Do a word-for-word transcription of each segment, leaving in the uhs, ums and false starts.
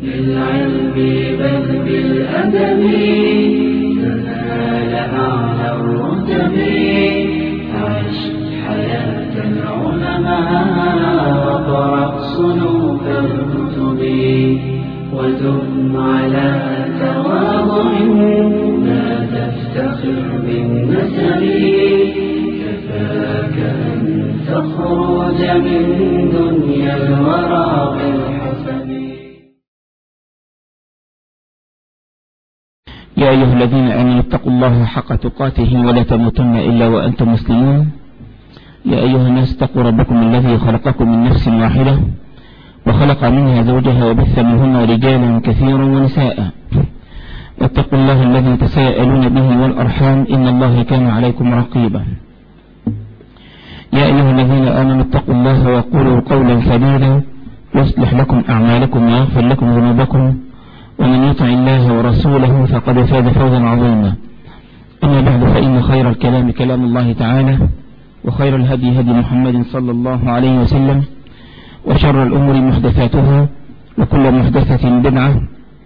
بالعلم بل بالأدب تنال أعلى الرتب عش حياة العلماء وقرأ صنوف الكتب ودم على تواضع لا تفتخر بالنسب كفاك أن تخرج من دنيا الورى بالحسب. يا أيها الذين آمنوا اتقوا الله حق تقاته ولا تموتن إلا وأنتم مسلمون. يا أيها الناس اتقوا ربكم الذي خلقكم من نفس واحدة وخلق منها زوجها وبث منهما رجالا كثيرا ونساء واتقوا الله الذي تساءلون به والأرحام إن الله كان عليكم رقيبا. يا أيها الذين آمنوا اتقوا الله وقولوا قولا سديدا يصلح لكم أعمالكم ويغفر لكم ذنوبكم ومن يطع الله ورسوله فقد فاز فوزا عظيما. أما بعد فإن خير الكلام كلام الله تعالى وخير الهدي هدي محمد صلى الله عليه وسلم وشر الأمور محدثاتها وكل محدثة بدعة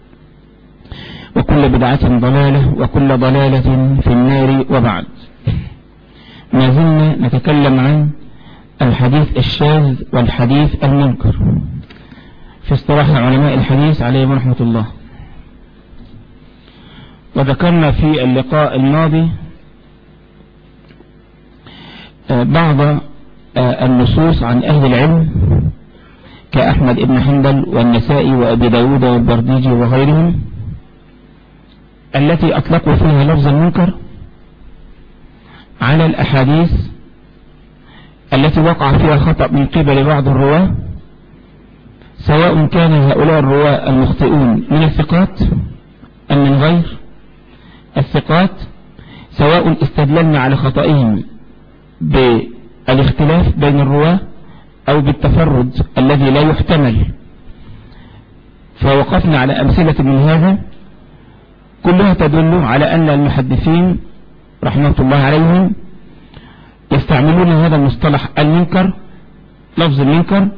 وكل بدعة ضلالة وكل ضلالة في النار. وبعد، ما زلنا نتكلم عن الحديث الشاذ والحديث المنكر في اصطلاح علماء الحديث عليهم رحمة الله. وذكرنا في اللقاء الماضي بعض النصوص عن أهل العلم كأحمد بن حنبل والنسائي وأبي داود والبرديجي وغيرهم التي أطلقوا فيها لفظ المنكر على الأحاديث التي وقع فيها خطأ من قبل بعض الرواة، سواء كان هؤلاء الرواة المخطئون من الثقات أم من غير الثقات، سواء استدللنا على خطئهم بالاختلاف بين الرواة أو بالتفرد الذي لا يحتمل، فوقفنا على أمثلة من هذا كلها تدل على أن المحدثين رحمة الله عليهم يستعملون هذا المصطلح المنكر، لفظ المنكر،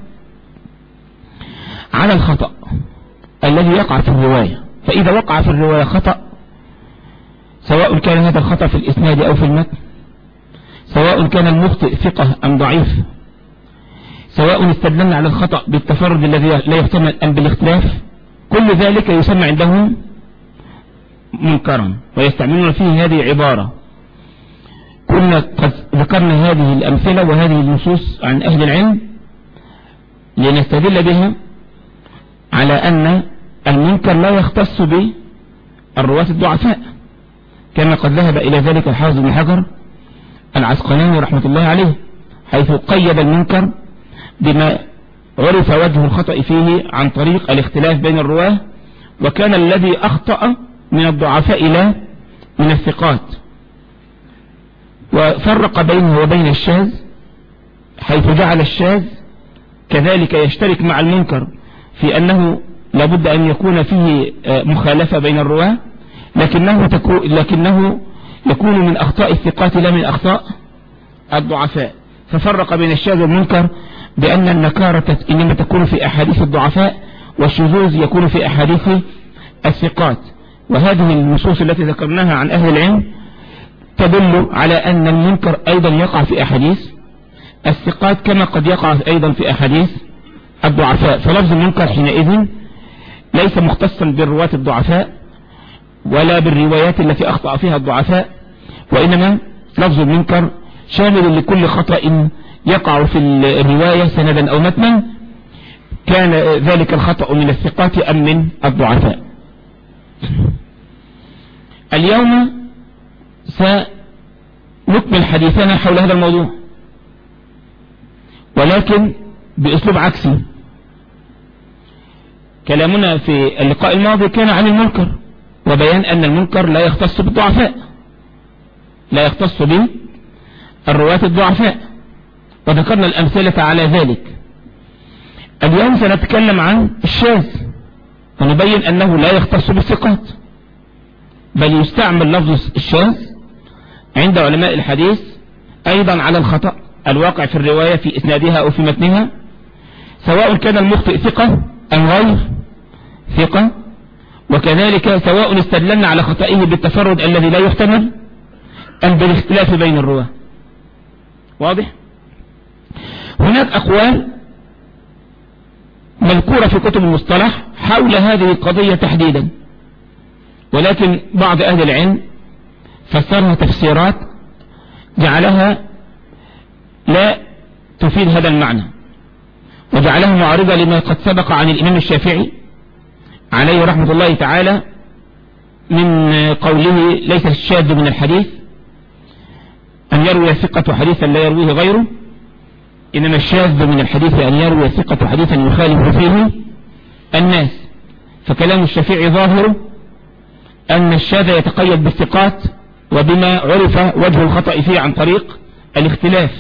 على الخطأ الذي يقع في الرواية. فإذا وقع في الرواية خطأ، سواء كان هذا الخطأ في الإسناد أو في المتن، سواء كان المخطئ ثقة أم ضعيف، سواء استدلنا على الخطأ بالتفرد الذي لا يحتمل أم بالاختلاف، كل ذلك يسمى عندهم منكرا ويستعملون فيه هذه عبارة. كنا قد ذكرنا هذه الأمثلة وهذه النصوص عن أهل العلم لنستدل بها على أن المنكر لا يختص بالرواة الضعفاء، كما قد ذهب إلى ذلك الحافظ بن حجر العسقلاني رحمة الله عليه، حيث قيد المنكر بما عرف وجه الخطأ فيه عن طريق الاختلاف بين الرواة، وكان الذي أخطأ من الضعفاء لا من الثقات، وفرق بينه وبين الشاذ، حيث جعل الشاذ كذلك يشترك مع المنكر في أنه لابد أن يكون فيه مخالفة بين الرواة، لكنه, تكو لكنه يكون من أخطاء الثقات لا من أخطاء الضعفاء. ففرق بين الشاذ والمنكر بأن النكارة إنما تكون في أحاديث الضعفاء والشذوذ يكون في أحاديث الثقات. وهذه النصوص التي ذكرناها عن أهل العلم تدل على أن المنكر أيضا يقع في أحاديث الثقات كما قد يقع أيضا في أحاديث الضعفاء. فلفظ المنكر حينئذ ليس مختصا بالرواة الضعفاء ولا بالروايات التي أخطأ فيها الضعفاء، وإنما لفظ المنكر شامل لكل خطأ يقع في الرواية سندا أو متنا، كان ذلك الخطأ من الثقات أم من الضعفاء. اليوم سنكمل حديثنا حول هذا الموضوع، ولكن بأسلوب عكسي. كلامنا في اللقاء الماضي كان عن المنكر وبيان أن المنكر لا يختص بالضعفاء، لا يختص بالرواة الضعفاء، وذكرنا الأمثلة على ذلك. اليوم سنتكلم عن الشاذ ونبين أنه لا يختص بالثقات، بل يستعمل لفظ الشاذ عند علماء الحديث أيضا على الخطأ الواقع في الرواية في إسنادها أو في متنها، سواء كان المخطئ ثقة أم غير ثقة، وكذلك سواء استدللنا على خطئه بالتفرد الذي لا يحتمل أم بالاختلاف بين الرواة. واضح؟ هناك أقوال مذكورة في كتب المصطلح حول هذه القضية تحديدا، ولكن بعض أهل العلم فسرها تفسيرات جعلها لا تفيد هذا المعنى، وجعلها معارضة لما قد سبق عن الإمام الشافعي عليه رحمة الله تعالى من قوله ليس الشاذ من الحديث أن يروي ثقة حديثا لا يرويه غيره، إنما الشاذ من الحديث أن يروي ثقة حديثا يخالف فيه الناس. فكلام الشافعي ظاهره أن الشاذ يتقيد بالثقات وبما عرف وجه الخطأ فيه عن طريق الاختلاف،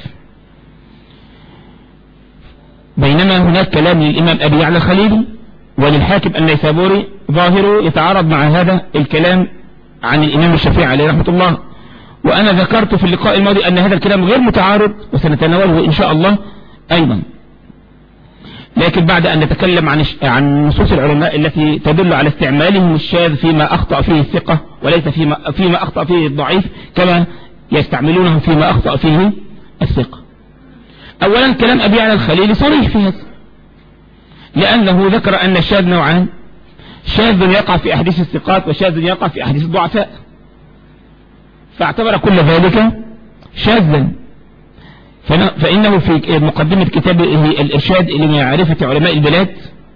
بينما هناك كلام للإمام أبي يعلى الخليلي وللحاكم النيسابوري ظاهره يتعارض مع هذا الكلام عن الإمام الشافعي عليه رحمة الله. وأنا ذكرت في اللقاء الماضي أن هذا الكلام غير متعارض وسنتناوله إن شاء الله أيضا، لكن بعد أن نتكلم عن عن نصوص العلماء التي تدل على استعمالهم الشاذ فيما أخطأ فيه الثقة وليس فيما, فيما أخطأ فيه الضعيف كما يستعملونه فيما أخطأ فيه الثقة. أولا كلام أبي يعلى الخليلي صريح في هذا، لأنه ذكر أن الشاذ نوعان: شاذ يقع في أحاديث الثقات وشاذ يقع في أحاديث الضعفاء، فاعتبر كل ذلك شاذا. فإنه في مقدمة كتابه الإرشاد لمعرفة علماء البلاد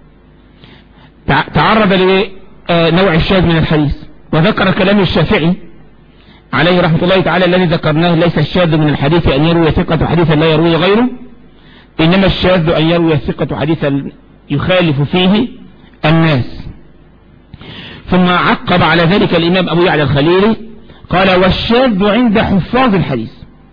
تعرض لنوع الشاذ من الحديث، وذكر كلام الشافعي عليه رحمة الله تعالى الذي ذكرناه: ليس الشاذ من الحديث أن يروي ثقة حديثا لا يروي غيره، إنما الشاذ أن يروي الثقة حديثا يخالف فيه الناس. ثم عقب على ذلك الإمام أبو يعلى الخليلي قال: والشاذ عند حفاظ الحديث.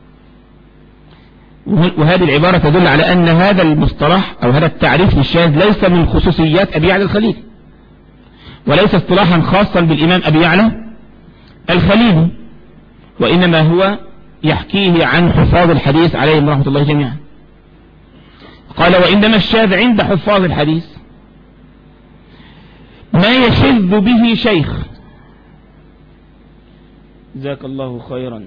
وهذه العبارة تدل على أن هذا المصطلح أو هذا التعريف للشاذ ليس من خصوصيات أبي يعلى الخليلي، وليس اصطلاحا خاصا بالإمام أبي يعلى الخليلي، وإنما هو يحكيه عن حفاظ الحديث عليهم رحمة الله جميعا. قال: وإنما الشاذ عند حفاظ الحديث ما يشذ به شيخ. جزاك الله خيرا.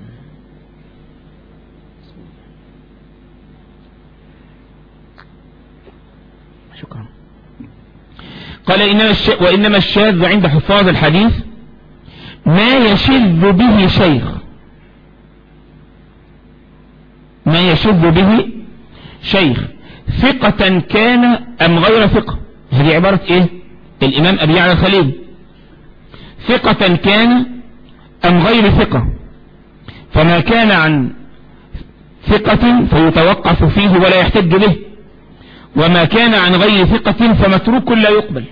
شكرا. قال: إنما وإنما الشاذ عند حفاظ الحديث ما يشذ به شيخ، ما يشذ به شيخ ثقة كان أم غير ثقة. هذه عبارة إيه؟ الإمام أبي يعلى الخليلي: ثقة كان أم غير ثقة، فما كان عن ثقة فيتوقف فيه ولا يحتج به، وما كان عن غير ثقة فمتروك لا يقبل.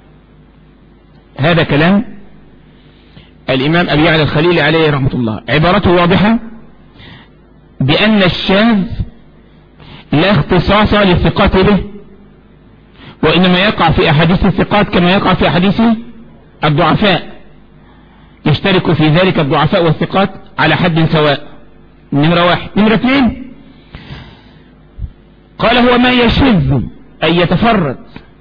هذا كلام الإمام أبي يعلى الخليلي عليه رحمة الله. عبارته واضحة بأن الشاذ لا اختصاص للثقات به، وإنما يقع في أحاديث الثقات كما يقع في أحاديث الضعفاء، يشترك في ذلك الضعفاء والثقات على حد سواء. نمرة واحد. نمرة اثنين، قال: هو ما يشذ أي يتفرد،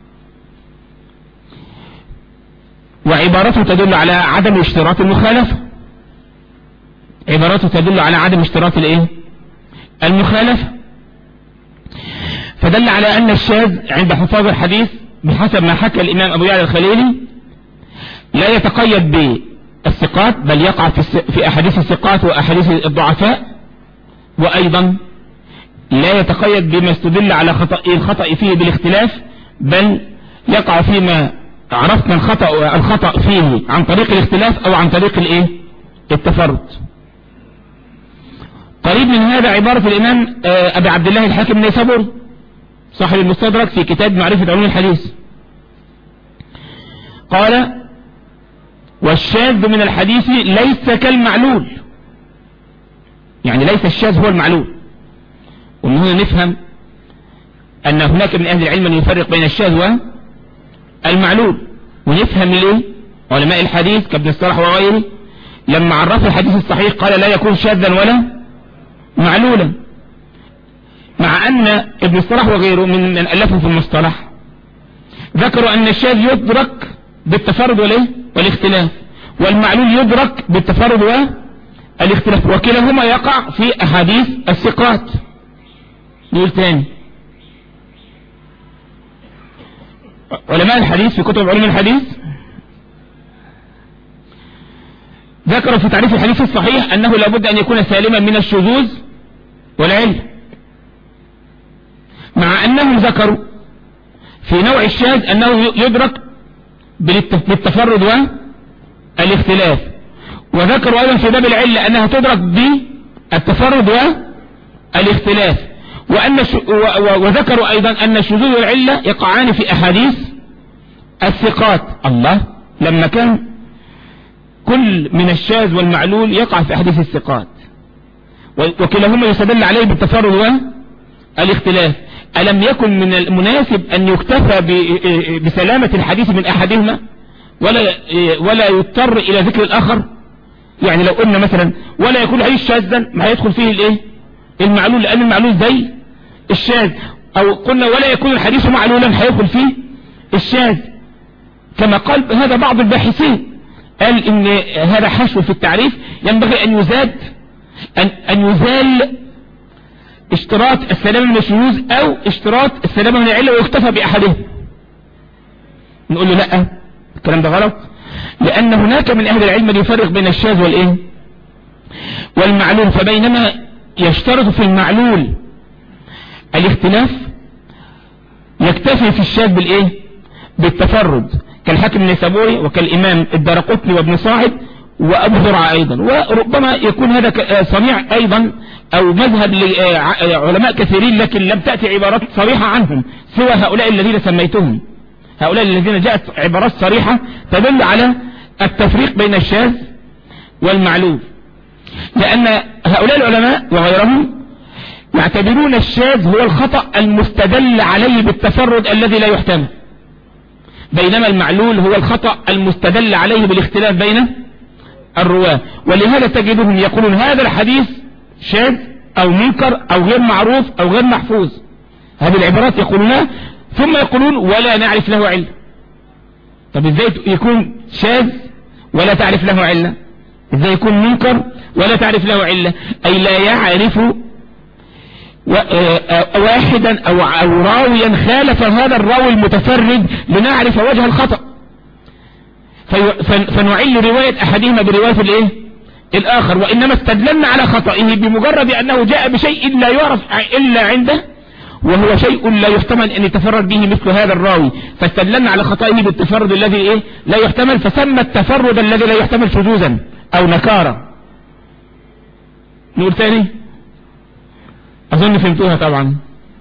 وعبارته تدل على عدم اشتراط المخالفة، عبارته تدل على عدم اشتراط الايه؟ المخالفة. فدل على أن الشاذ عند حفاظ الحديث بحسب ما حكى الإمام أبو يعلى الخليلي لا يتقيد بالثقات، بل يقع في أحاديث الثقات وأحاديث الضعفاء، وأيضا لا يتقيد بما استدل على خطأ الخطأ فيه بالاختلاف، بل يقع فيما عرفنا الخطأ الخطأ فيه عن طريق الاختلاف أو عن طريق الايه؟ التفرد. قريب من هذا عبارة الإمام أبي عبد الله الحاكم النيسابوري صاحب المستدرك في كتاب معرفة علوم الحديث. قال: والشاذ من الحديث ليس كالمعلول، يعني ليس الشاذ هو المعلول. ومن هنا نفهم أن هناك من أهل العلم من يفرق بين الشاذ والمعلول، ونفهم ليه علماء الحديث كابن الصلاح وغيره لما عرفوا الحديث الصحيح قال لا يكون شاذا ولا معلولا، مع أن ابن الصلاح وغيره من من ألفوا في المصطلح ذكروا أن الشاذ يدرك بالتفرد والايه والاختلاف، والمعلول يدرك بالتفرد والاختلاف، وكلاهما يقع في احاديث الثقات. نقول تاني، علماء الحديث في كتب علوم الحديث ذكروا في تعريف الحديث الصحيح انه لابد ان يكون سالما من الشذوذ والعلة، مع انهم ذكروا في نوع الشاذ انه يدرك بالتفرد والاختلاف، وذكروا ايضا في باب العلة انها تدرك بالتفرد والاختلاف، وأن وذكروا ايضا ان الشذوذ والعلة يقعان في احاديث الثقات. الله، لما كان كل من الشاذ والمعلول يقع في احاديث الثقات وكلاهما يستدل عليه بالتفرد والاختلاف، ألم يكن من المناسب أن يكتفى بسلامة الحديث من أحدهما ولا ولا يضطر إلى ذكر الآخر؟ يعني لو قلنا مثلا ولا يكون الحديث شاذا ما هيدخل فيه الايه المعلول، لأن المعلول زي الشاذ، أو قلنا ولا يكون الحديث معلولا هيدخل فيه الشاذ، كما قال هذا بعض الباحثين، قال إن هذا حشو في التعريف، ينبغي أن يزاد أن, أن يزال اشتراط السلامة من الشذوذ او اشتراط السلامة من العلة ويكتفى باحدهم. نقول له لا، الكلام ده غلط، لان هناك من اهل العلم يفرق بين الشاذ والايه والمعلول، فبينما يشترط في المعلول الاختلاف يكتفي في الشاذ بالايه بالتفرد، كالحاكم النيسابوري وكالامام الدارقطني وابن صاعد وابو زرعة ايضا، وربما يكون هذا صنيع ايضا او مذهب لعلماء كثيرين، لكن لم تأتي عبارات صريحة عنهم سوى هؤلاء الذين سميتهم، هؤلاء الذين جاءت عبارات صريحة تدل على التفريق بين الشاذ والمعلول، لان هؤلاء العلماء وغيرهم يعتبرون الشاذ هو الخطأ المستدل عليه بالتفرد الذي لا يحتمل، بينما المعلول هو الخطأ المستدل عليه بالاختلاف بين الرواة، ولهذا تجدهم يقولون هذا الحديث شاذ او منكر او غير معروف او غير محفوظ، هذه العبارات يقولونها، ثم يقولون ولا نعرف له علة. طب ازاي يكون شاذ ولا تعرف له علة؟ ازاي يكون منكر ولا تعرف له علة؟ اي لا يعرف واحدا او راويا خالف هذا الراوي المتفرد لنعرف وجه الخطأ، فنعل رواية احدهما برواية الايه الاخر، وانما استدللنا على خطئه بمجرد انه جاء بشيء لا يعرف الا عنده، وهو شيء لا يحتمل ان يتفرد به مثل هذا الراوي، فاستدللنا على خطئه بالتفرد الذي ايه لا يحتمل، فسمى التفرد الذي لا يحتمل شذوذا او نكارة. نقول ثاني، اظن فهمتوها طبعا.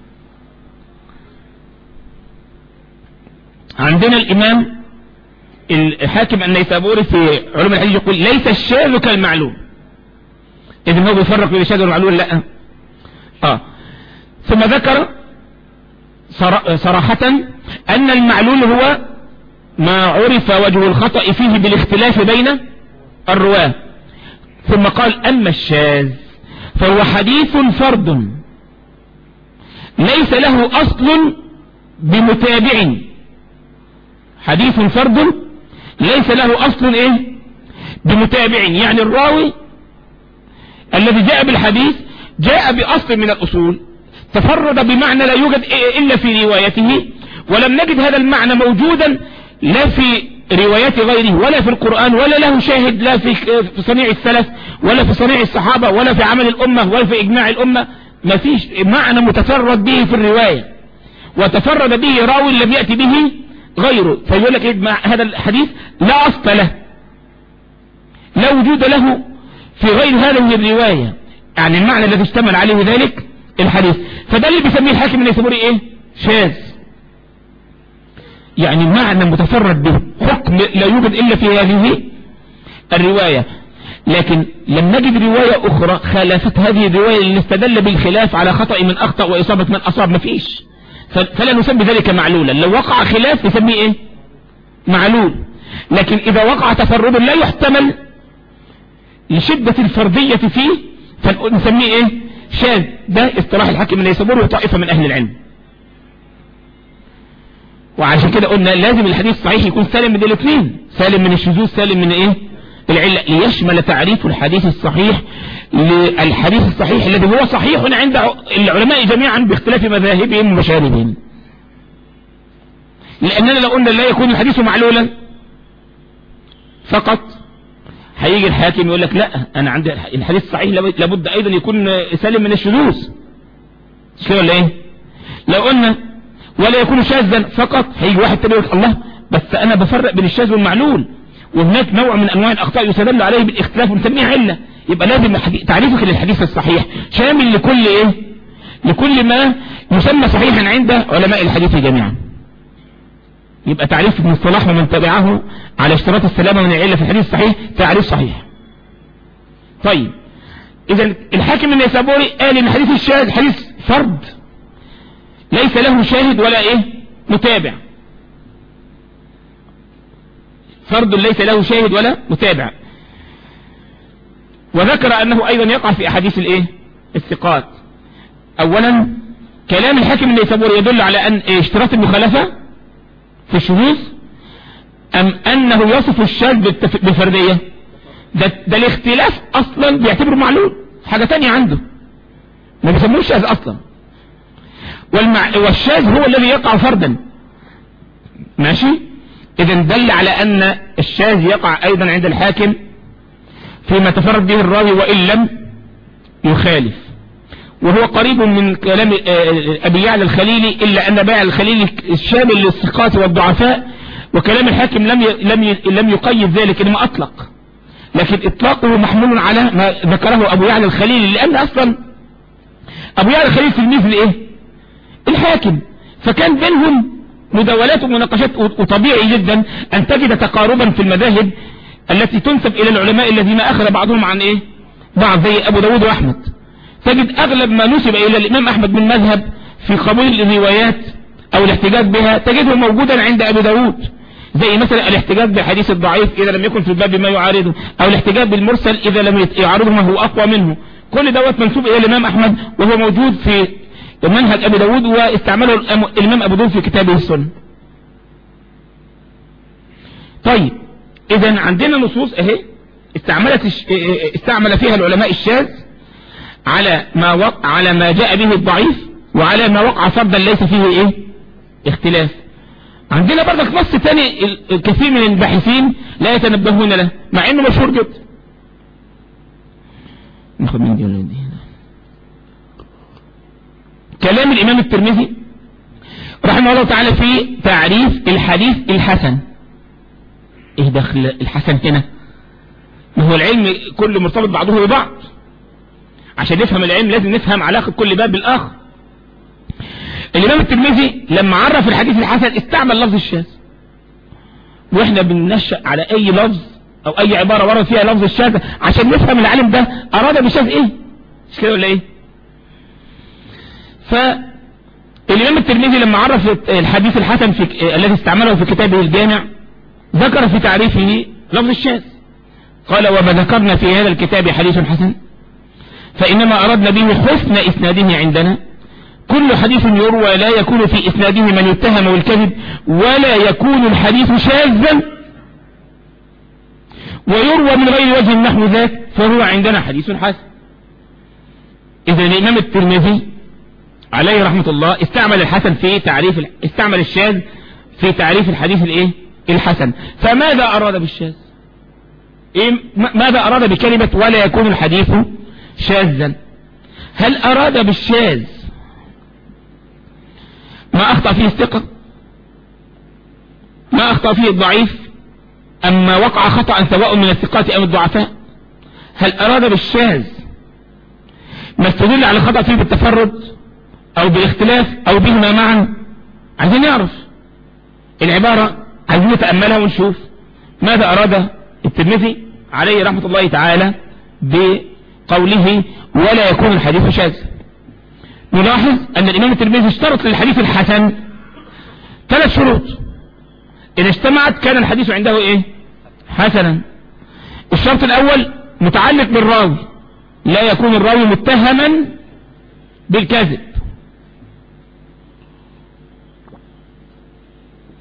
عندنا الامام الحاكم النيسابوري في علوم الحديث يقول ليس الشاذ كالمعلول، اذن هو بيفرق بين الشاذ والمعلول؟ لا. اه ثم ذكر صراحة ان المعلول هو ما عرف وجه الخطأ فيه بالاختلاف بين الرواة، ثم قال اما الشاذ فهو حديث فرد ليس له اصل بمتابع، حديث فرد ليس له اصل ايه بمتابع، يعني الراوي الذي جاء بالحديث جاء باصل من الاصول، تفرد بمعنى لا يوجد الا في روايته، ولم نجد هذا المعنى موجودا لا في روايات غيره ولا في القرآن، ولا له شاهد لا في صنيع السلف ولا في صنيع الصحابة ولا في عمل الامة ولا في اجماع الامة، ما فيش معنى متفرد به في الرواية وتفرد به راوي لم يأتي به غيره، فيقول لك هذا الحديث لا اصل له، لا وجود له في غير هذه الرواية، يعني المعنى الذي اشتمل عليه ذلك الحديث، فده اللي بيسميه الحاكم النيسابوري ايه شاذ، يعني معنى متفرد به، حكم لا يوجد الا في هذه الرواية، لكن لم نجد رواية اخرى خالفت هذه الرواية اللي استدل بالخلاف على خطأ من اخطأ واصابة من اصاب، ما فيش، فلا نسمي ذلك معلولا، لو وقع خلاف نسميه ايه معلول، لكن اذا وقع تفرد لا يحتمل لشدة الفردية فيه فنسميه ايه شاذ، ده اصطلاح الحاكم النيسابوري وطائفة من اهل العلم. وعشان كده قلنا لازم الحديث الصحيح يكون سالم من الاثنين، سالم من الشذوذ سالم من ايه العلة، ليشمل تعريف الحديث الصحيح للحديث الصحيح الذي هو صحيح عند العلماء جميعا باختلاف مذاهبهم ومشاربهم. لأننا لو قلنا لا يكون الحديث معلولا فقط هيجي الحاكم يقول لك لا أنا عندي الحديث الصحيح لابد أيضا يكون سالم من الشذوذ، مش كده ولا إيه؟ لو قلنا ولا يكون شاذا فقط هيجي واحد تاني يقول الله بس أنا بفرق بين الشاذ والمعلول، وهناك نوع من أنواع الأخطاء يستدل عليه بالاختلاف ونسميها علة. يبقى لازم تعريفك للحديث الصحيح شامل لكل إيه؟ لكل ما يسمى صحيحا عند علماء الحديث جميعا. يبقى تعريف ابن الصلاح ومن تبعه على اشتراط السلامة من العلة في الحديث الصحيح تعريف صحيح. طيب إذا الحاكم النيسابوري قال إن حديث الشاذ حديث فرد ليس له شاهد ولا إيه متابع، فرد ليس له شاهد ولا متابع. وذكر أنه أيضا يقع في أحاديث الإيه الثقات. أولا كلام الحاكم النيسابوري يدل على أن اشتراط المخالفة في الشذوذ أم أنه يصف الشاذ بالفردية؟ ده, ده الاختلاف أصلا بيعتبره معلول، حاجة تانية عنده ما بيسموه الشاذ أصلا، والمع... والشاذ هو الذي يقع فردا. ماشي. إذا دل على أن الشاذ يقع أيضا عند الحاكم فيما تفرد به الراوي وإن لم يخالف، وهو قريب من كلام أبي يعلى الخليلي، إلا أن بيع الخليلي الشامل للثقات والضعفاء، وكلام الحاكم لم ي... لم ي... لم يقيد ذلك إنما أطلق، لكن إطلاقه محمول على ما ذكره أبو يعلى الخليلي، لأن أصلا أبو يعلى الخليلي تلميذ لإيه الحاكم، فكان بينهم مداولات ومناقشات، وطبيعي جدا أن تجد تقاربا في المذاهب التي تنسب إلى العلماء الذين أخذ بعضهم عن إيه بعض، زي أبو داود وأحمد. تجد أغلب ما نسب إلى الإمام أحمد من مذهب في قبول الروايات أو الاحتجاج بها تجده موجودا عند أبي داود، زي مثلا الاحتجاج بالحديث الضعيف إذا لم يكن في الباب ما يعارضه، أو الاحتجاج بالمرسل إذا لم يعارضه ما هو أقوى منه. كل دوت منسوب إلى الإمام أحمد وهو موجود في منهج أبي داود، واستعمله الإمام أبو داود في كتابه السنة. طيب إذا عندنا نصوص أهي استعملت استعمل فيها العلماء الشاذ على ما وقع على ما جاء به الضعيف، وعلى ما وقع فردا ليس فيه إيه اختلاف. عندنا برضك نص تاني الكثير من الباحثين لا يتنبهون له مع انه مشهور جدا. ناخد من دي ولا دي؟ كلام الامام الترمذي رحمه الله تعالى في تعريف الحديث الحسن. ايه دخل الحسن هنا؟ ما هو العلم كله مرتبط بعضه ببعض، عشان نفهم العلم لازم نفهم علاقة كل باب بالاخر. الامام الترمذي لما عرف الحديث الحسن استعمل لفظ الشاذ، واحنا بننشأ على اي لفظ او اي عبارة ورد فيها لفظ الشاذ عشان نفهم العالم ده اراد بالشاذ ايه، مش كده ولا ايه؟ فالامام الترمذي لما عرف الحديث الحسن في الذي استعمله في كتابه الجامع ذكر في تعريفه لفظ الشاذ، قال وما ذكرنا في هذا الكتاب حديث حسن فإنما أردنا به حسن إسناده عندنا، كل حديث يروى لا يكون في إسناده من يتهم بالكذب ولا يكون الحديث شاذا ويروى من غير وجه نحو ذاك فهو عندنا حديث حسن. إذا الإمام الترمذي عليه رحمة الله استعمل الحسن في تعريف استعمل الشاذ في تعريف الحديث الايه الحسن. فماذا أراد بالشاذ؟ إيه ماذا أراد بكلمة ولا يكون الحديث شاذا؟ هل أراد بالشاذ ما أخطأ فيه الثقة، ما أخطأ فيه الضعيف، أما وقع خطأ سواء من الثقات أو الضعفاء؟ هل أراد بالشاذ ما استدل على الخطأ فيه بالتفرد أو بالاختلاف أو بهما معا؟ عايزين نعرف العبارة، عايزين نتأملها ونشوف ماذا أراد الترمذي عليه رحمة الله تعالى بقوله ولا يكون الحديث شاذا. نلاحظ أن الإمام الترمذي اشترط للحديث الحسن ثلاث شروط، إذا اجتمعت كان الحديث عنده إيه حسنا. الشرط الأول متعلق بالراوي، لا يكون الراوي متهما بالكذب.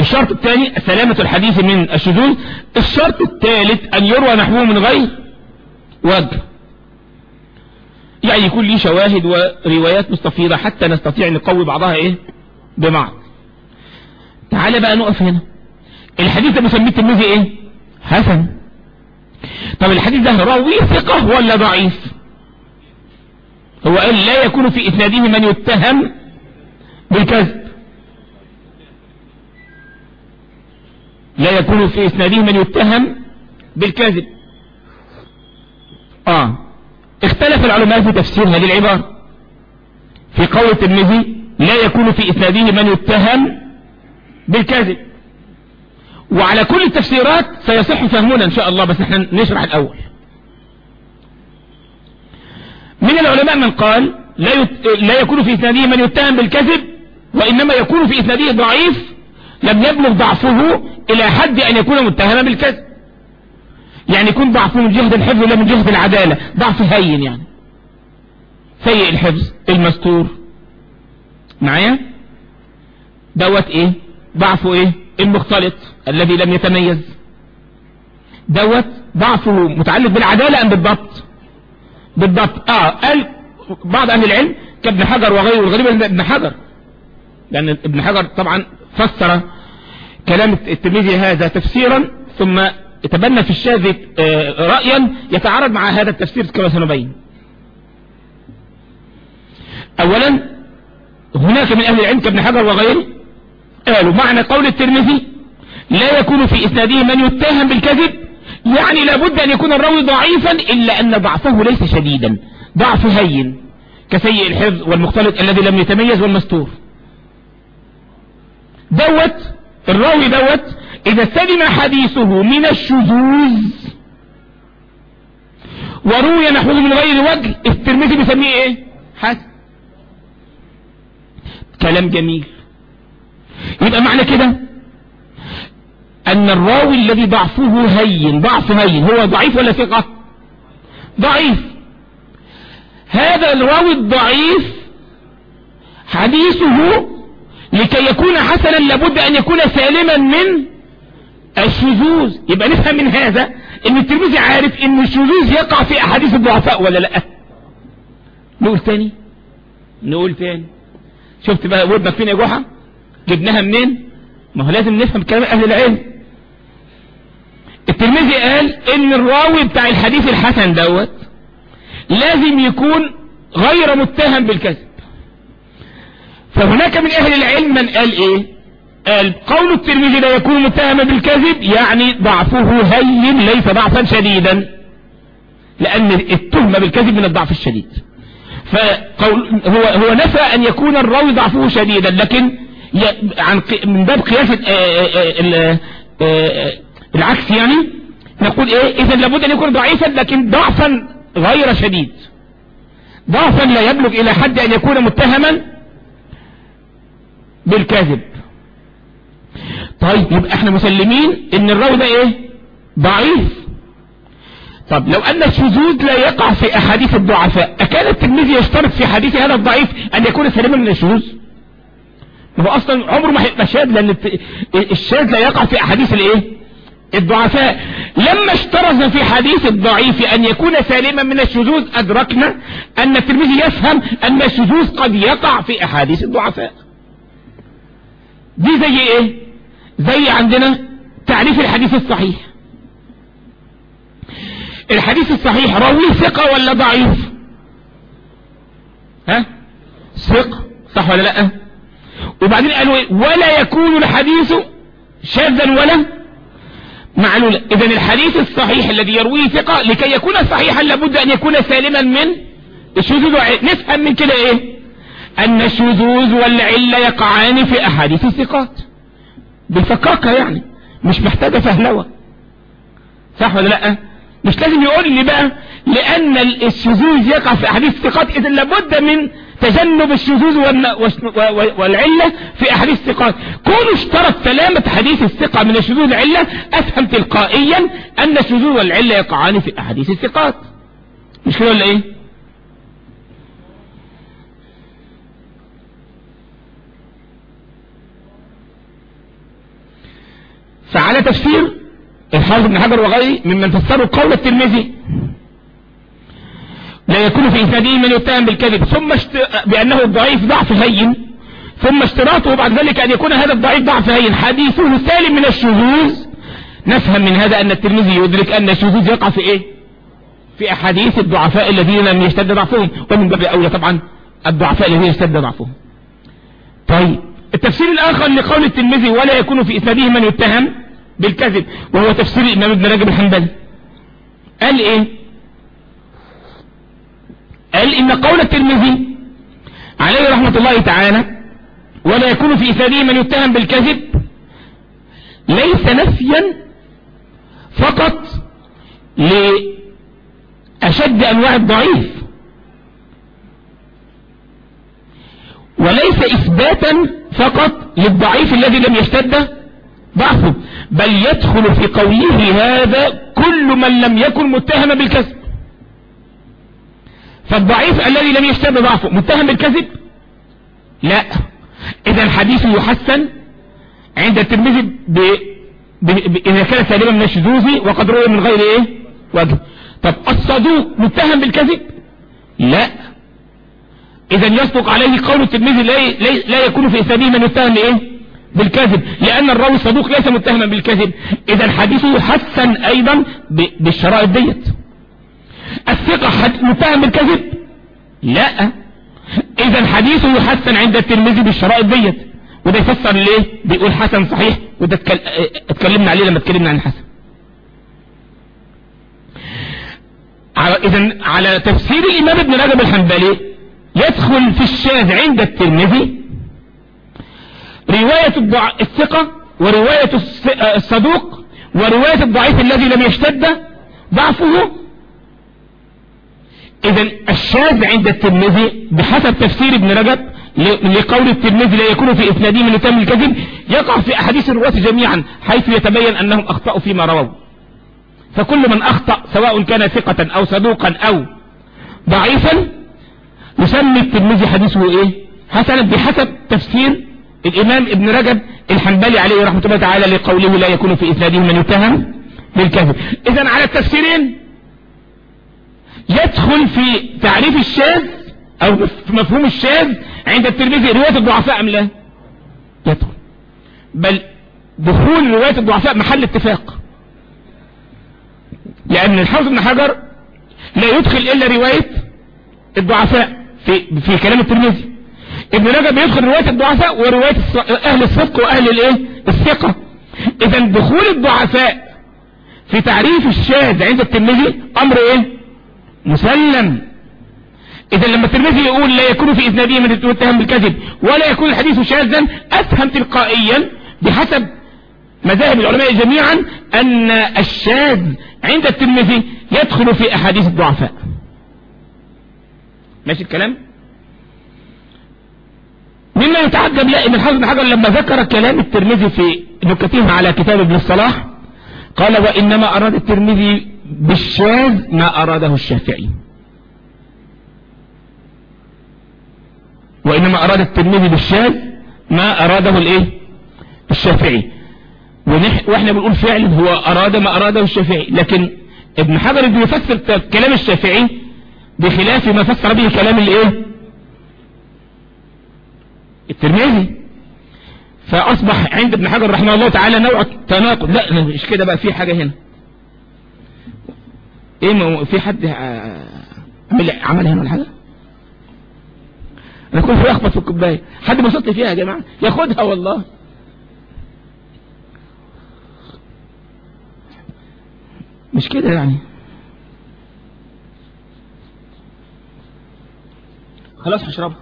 الشرط الثاني سلامة الحديث من الشذوذ. الشرط الثالث أن يروى نحوه من غير وجه، يعني يكون ليه شواهد وروايات مستفيضة حتى نستطيع نقوي بعضها ايه ببعض. تعال بقى نقف هنا. الحديث ده بسميه الترمذي ايه؟ حسن. طب الحديث ده راويه ثقة ولا ضعيف؟ هو قال لا يكون في اسناده من يتهم بالكذب، لا يكون في اسناده من يتهم بالكذب. اه اختلف العلماء في تفسير هذه العبارة. في قول الترمذي لا يكون في اسناده من يتهم بالكذب، وعلى كل التفسيرات سيصح فهمنا ان شاء الله، بس احنا نشرح الاول. من العلماء من قال لا, يت... لا يكون في اسناده من يتهم بالكذب، وانما يكون في اسناده ضعيف لم يبلغ ضعفه الى حد ان يكون متهما بالكذب، يعني يكون ضعفه من جهة الحفظ لا من جهة العدالة، ضعف هين يعني سيء الحفظ المستور معايا دوت ايه ضعفه ايه المختلط الذي لم يتميز، دوت ضعفه متعلق بالعدالة ام بالضبط؟ بالضبط. اه قال بعض اهل العلم كابن حجر وغيره، والغريب ان ابن حجر لان ابن حجر طبعا فسر كلام الترمذي هذا تفسيرا ثم يتبنى في الشاذ رأيا يتعارض مع هذا التفسير كما سنبين. اولا هناك من اهل العلم كابن حجر وغيره قالوا معنى قول الترمذي لا يكون في اسناده من يتهم بالكذب يعني لابد ان يكون الراوي ضعيفا الا ان ضعفه ليس شديدا، ضعف هين كسيء الحفظ والمختلط الذي لم يتميز والمستور. دوت الراوي دوت اذا سلم حديثه من الشذوذ وروي نحوه من غير وجه الترمذي بيسميه ايه؟ حسن. كلام جميل. يبقى معنى كده ان الراوي الذي ضعفه هين، ضعف هين، هو ضعيف ولا ثقة؟ ضعيف. هذا الراوي الضعيف حديثه لكي يكون حسنا لابد ان يكون سالما من الشذوذ. يبقى نفهم من هذا ان الترمذي عارف ان الشذوذ يقع في احاديث الضعفاء ولا لا. نقول تاني نقول تاني شفت بقى ودنك فين يا جحا؟ جبناها منين؟ ما هو لازم نفهم كلام اهل العلم. الترمذي قال ان الراوي بتاع الحديث الحسن دوت لازم يكون غير متهم بالكذب. فهناك من اهل العلم من قال ايه؟ قال قول الترمذي لا يكون متهم بالكذب يعني ضعفه هين ليس ضعفا شديدا، لان التهمة بالكذب من الضعف الشديد. فقول هو هو نفى ان يكون الراوي ضعفه شديدا، لكن عن من باب قياس العكس يعني نقول ايه؟ اذا لابد ان يكون ضعيفا لكن ضعفا غير شديد، ضعفا لا يبلغ الى حد ان يكون متهما بالكذب. طيب يبقى احنا مسلمين ان الراوي ده ايه؟ ضعيف. طب لو ان الشذوذ لا يقع في احاديث الضعفاء اكان الترمذي يشترط في حديث هذا الضعيف ان يكون سالما من الشذوذ؟ هو اصلا عمره ما هيبقى شاذ، لان الشاذ لا يقع في احاديث الايه؟ الضعفاء. لما اشترط في حديث الضعيف ان يكون سالما من الشذوذ ادركنا ان الترمذي يفهم ان الشذوذ قد يقع في احاديث الضعفاء. دي زي ايه؟ زي عندنا تعريف الحديث الصحيح. الحديث الصحيح راويه ثقة ولا ضعيف؟ ها؟ ثقة، صح ولا لا؟ وبعدين قالوا ايه؟ ولا يكون الحديث شاذا ولا معلولا. اذا الحديث الصحيح الذي يرويه ثقة لكي يكون صحيحا لابد ان يكون سالما من الشذوذ. نفهم من كده ايه؟ ان الشذوذ والعلة يقعان في احاديث الثقات بالفكاكة، يعني مش محتاجة فهلوة، صح ولا لا؟ مش لازم يقول لي بقى لان الشذوذ يقع في احاديث الثقات اذا لابد من تجنب الشذوذ والعلة في احاديث الثقات. كون اشترط سلامة حديث الثقة من الشذوذ والعلة افهم تلقائيا ان الشذوذ والعلة يقعان في احاديث الثقات، مش كده ولا ايه؟ فعلى تفسير الحافظ ابن حجر وغيره ممن فسروا قول الترمذي لا يكون في إسناده من يتهم بالكذب ثم اشت... بأنه ضعيف ضعف هين، ثم اشتراطه بعد ذلك أن يكون هذا الضعيف ضعف هين حديثه سالم من الشذوذ، نفهم من هذا أن الترمذي يدرك أن الشذوذ يقع في إيه؟ في أحاديث الضعفاء الذين لم يشتد ضعفهم، ومن باب أولى طبعا الضعفاء الذين يشتد ضعفهم. طيب التفسير الآخر لقول الترمذي ولا يكون في إسناده من يتهم بالكذب، وهو تفسير الإمام ابن رجب الحنبلي، قال إيه؟ قال إن قول الترمذي عليه رحمة الله تعالى ولا يكون في إسناده من يتهم بالكذب ليس نفيا فقط لأشد أنواع الضعيف، وليس إثباتا فقط للضعيف الذي لم يشتد ضعفه، بل يدخل في قوله هذا كل من لم يكن متهم بالكذب. فالضعيف الذي لم يشتد ضعفه متهم بالكذب؟ لا. إذا الحديث يحسن عند الترمذي ب... ب... ب... إذا كان سالما من الشذوذ وقد روي من غير إيه وجه. طب الصدوق متهم بالكذب؟ لا. إذا يصدق عليه قول الترمذي لا, لا... لا يكون في إسناده من يتهم إيه بالكذب، لأن الراوي الصدوق ليس متهما بالكذب. إذا الحديث يحسن أيضا ب... بالشرائط ديت. الثقة حد... متهم بالكذب؟ لا. إذا الحديث يحسن عند الترمذي بالشرائط ديت، وده يفسر ليه بيقول حسن صحيح، وده اتكل... اتكلمنا عليه لما اتكلمنا عن الحسن. على... إذن على تفسير الإمام ابن رجب الحنبلي يدخل في الشاذ عند الترمذي رواية الضع... الثقة ورواية الص... الصدوق ورواية الضعيف الذي لم يشتد ضعفه. إذن الشاذ عند الترمذي بحسب تفسير ابن رجب لقول الترمذي لا يكون في إسناده من يتهم الكذب يقع في أحاديث الرواة جميعا، حيث يتبين أنهم أخطأوا فيما رووا. فكل من أخطأ سواء كان ثقة أو صدوقا أو ضعيفا يسمي الترمذي حديثه إيه حسنا بحسب تفسير الإمام ابن رجب الحنبلي عليه رحمة الله تعالى لقوله لا يكون في إسناده من يتهم بالكذب. إذن على التفسيرين يدخل في تعريف الشاذ أو في مفهوم الشاذ عند الترمذي رواية الضعفاء أم لا؟ يدخل، بل دخول رواية الضعفاء محل اتفاق، لأن الحافظ ابن حجر لا يدخل إلا رواية الضعفاء في في كلام الترمذي. ابن رجب يدخل رواية الضعفاء ورواية أهل الصدق وأهل الايه الثقة. إذا دخول الضعفاء في تعريف الشاذ عند الترمذي أمر إيه مسلم. إذا لما الترمذي يقول لا يكون في إسناده من يتهم بالكذب ولا يكون الحديث شاذا، أفهم تلقائيا بحسب مذاهب العلماء جميعا أن الشاذ عند الترمذي يدخل في أحاديث الضعفاء. ماشي الكلام؟ مما يتعجب لا ابن الحافظ بن حجر لما ذكر كلام الترمذي في نكته على كتاب ابن الصلاح قال وإنما أراد الترمذي بالشاذ ما أراده الشافعي. وإنما أراد الترمذي بالشاذ ما أراده الايه الشافعي، واحنا بنقول فعلا هو أراد ما أراده الشافعي، لكن ابن حجر بيفسر كلام الشافعي بخلاف ما فسر به كلام الايه الترمذي. فأصبح عند ابن حجر رحمه الله تعالى نوع تناقض. لا مش كده بقى، في حاجة هنا ايه، في حد عمل عمل هنا ولا حاجة؟ انا كنت اخبط في الكوبايه، حد بسط فيها يا جماعه ياخدها والله. مش كده يعني، خلاص هشربها.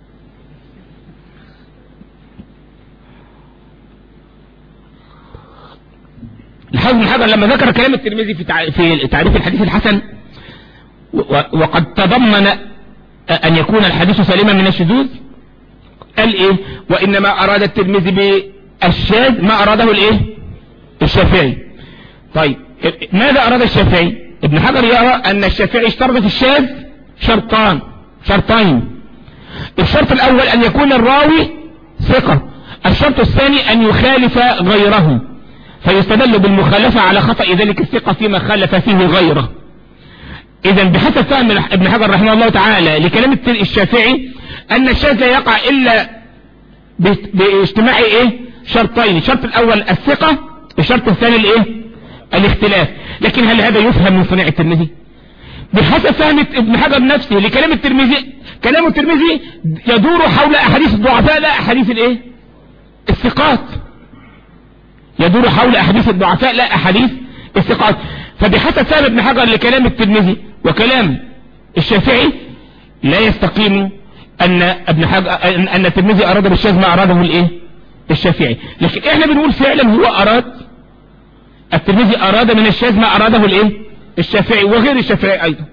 الحافظ بن حجر لما ذكر كلام الترمذي في في تعريف الحديث الحسن وقد تضمن أن يكون الحديث سليما من الشذوذ قال إيه وإنما أراد الترمذي بالشاذ ما أراده الإيه الشافعي. طيب ماذا أراد الشافعي؟ ابن حجر يرى أن الشافعي اشترط في الشاذ شرطان شرطين. الشرط الأول أن يكون الراوي ثقة، الشرط الثاني أن يخالف غيره. فيستدل بالمخالفة على خطأ ذلك الثقة فيما خالف فيه غيره. إذا بحسب فهم ابن حجر رحمه الله تعالى لكلام الشافعي أن الشاذ لا يقع إلا باجتماع إيه شرطين، الشرط الأول الثقة، الشرط الثاني الإيه الاختلاف. لكن هل هذا يفهم من صنيع الترمذي؟ بحسب فهم ابن حجر نفسه لكلام الترمذي، كلام الترمذي يدور حول أحاديث الضعفاء لا أحاديث الإيه الثقات، يدور حول أحاديث الضعفاء لا أحاديث الثقات. فبحسب فهم ابن حجر لكلام الترمذي وكلام الشافعي لا يستقيم أن ابن حجر أن الترمذي أراد بالشاذ ما أراده الإيه الشافعي. لكن إحنا بنقول فعلا هو أراد، الترمذي أراد من الشاذ ما أراده الإيه الشافعي وغير الشافعي أيضا.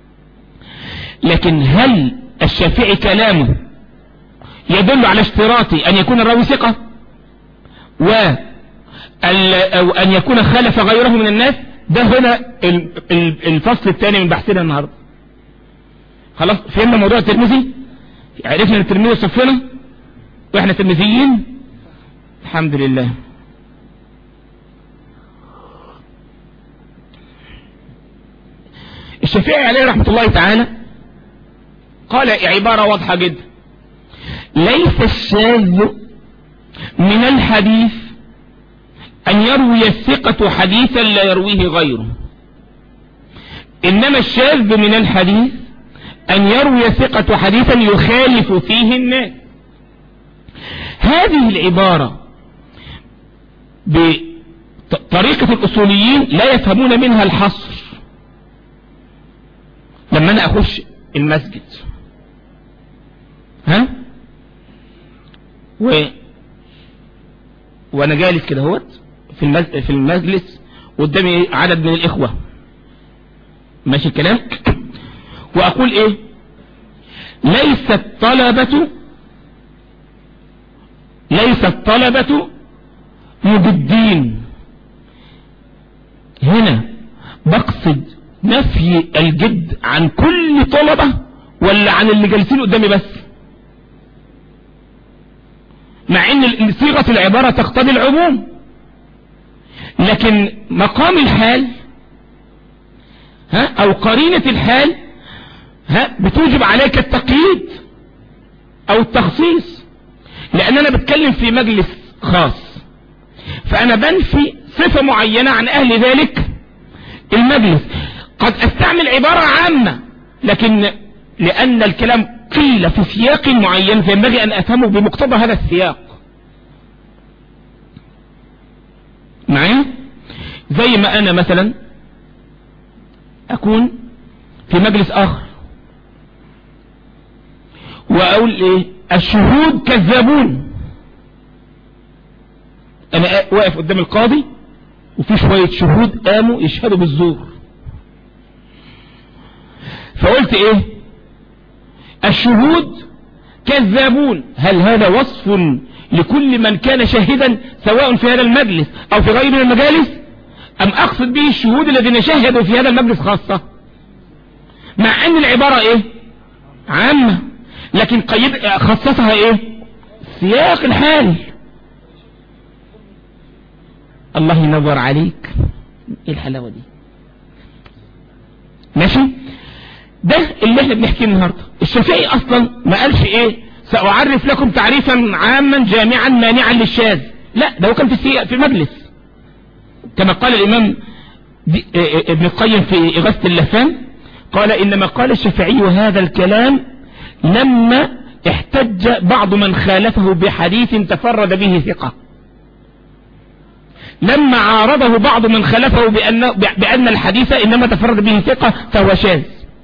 لكن هل الشافعي كلامه يدل على اشتراط أن يكون الراوي ثقة و أو أن يكون خالف غيره من الناس؟ ده هنا الفصل الثاني من بحثنا النهاردة. خلاص فهمنا موضوع الترمذي، عرفنا ان الترمذي صفنا واحنا ترمذيين الحمد لله. الشافعي عليه رحمة الله تعالى قال عبارة واضحة جدا: ليس الشاذ من الحديث أن يروي الثقة حديثا لا يرويه غيره، إنما الشاذ من الحديث أن يروي الثقة حديثا يخالف فيه الناس. هذه العبارة بطريقة الأصوليين لا يفهمون منها الحصر. لما أنا أخش المسجد ها و وأنا جالس كده هوت في في المجلس قدامي عدد من الإخوة، ماشي الكلام، وأقول إيه؟ ليس الطلبة ليس الطلبة مجدين. هنا بقصد نفي الجد عن كل طلبة ولا عن اللي جالسين قدامي بس؟ مع ان صيغة العبارة تقتضي العموم، لكن مقام الحال ها او قرينة الحال ها بتوجب عليك التقييد او التخصيص، لان انا بتكلم في مجلس خاص فانا بنفي صفة معينة عن اهل ذلك المجلس. قد استعمل عبارة عامة لكن لان الكلام قيل في سياق معين فينبغي ان افهمه بمقتضى هذا السياق. معايا؟ زي ما انا مثلا اكون في مجلس اخر واقول ايه؟ الشهود كذابون. انا واقف قدام القاضي وفي شوية شهود قاموا يشهدوا بالزور، فقلت ايه؟ الشهود كذابون. هل هذا وصف لكل من كان شاهدا سواء في هذا المجلس او في غير من المجالس، ام اقصد به الشهود الذين شهدوا في هذا المجلس خاصة؟ مع ان العبارة ايه؟ عامة، لكن قيد خصصها ايه؟ سياق الحال. الله ينور عليك، ايه الحلاوة دي؟ ماشي؟ ده اللي احنا بنحكيه النهاردة. الشافعي اصلا ما قالش ايه؟ سأعرف لكم تعريفا عاما جامعا مانعا للشاذ، لا، ده هو كان في في مجلس كما قال الامام ابن القيم في إغاثة اللفان، قال انما قال الشافعي هذا الكلام لما احتج بعض من خالفه بحديث تفرد به ثقة، لما عارضه بعض من خالفه بأن, بأن الحديث انما تفرد به ثقة فهو شاذ.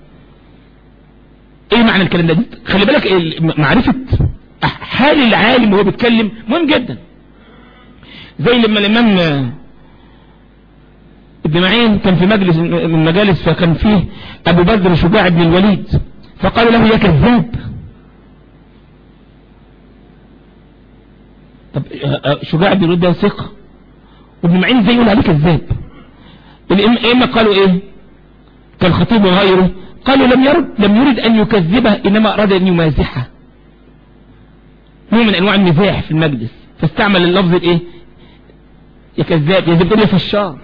ايه معنى الكلام ده؟ خلي بالك معرفة حال العالم وهو بيتكلم مهم جدا. زي لما الامام ابن معين كان في مجلس من المجالس فكان فيه ابو بدر شجاع بن الوليد، فقال له يا كذاب. طب شجاع بن الوليد ده ثقة وابن معين ازاي يقول عليه كذاب؟ الائمه قالوا ايه؟ كالخطيب وغيره قالوا لم يرد لم يرد ان يكذبه، انما اراد ان يمازحه، نوع من انواع المزاح في المجلس، فاستعمل اللفظ الايه؟ يا كذاب، يا زبدان، يا فشار.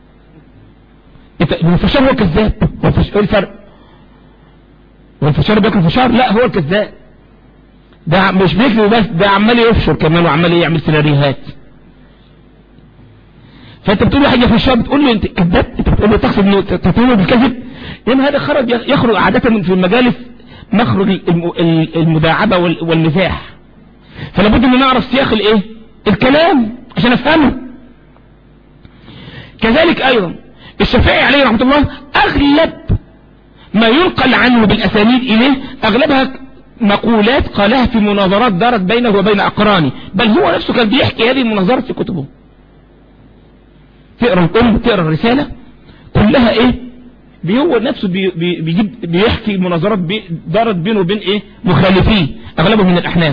الفشار هو كذاب. هو ايه الفرق؟ هو الفشار بياكل فشار؟ لا، هو الكذاب ده مش بيكذب بس، ده عمال يفشر كمان وعمال يعمل سيناريوهات. فانت بتقول له حاجه فشار، بتقول له انت كذاب، انت بتقول له تقصد انه تتهمه بالكذب. لان هذا خرج يخرج عاده في المجالس مخرج المداعبه والمزاح. فلا بد ان نعرف سياق الايه الكلام عشان افهمه. كذلك ايضا الشافعي عليه رحمه الله اغلب ما ينقل عنه بالاسانيد اليه اغلبها مقولات قالها في مناظرات دارت بينه وبين اقرانه، بل هو نفسه كان بيحكي هذه المناظرات في كتبه. تقرا الام تقرا الرساله كلها ايه، هو نفسه بي بيجيب بيحكي مناظرات بي دارت بينه وبين ايه مخالفيه اغلبهم من الاحناف.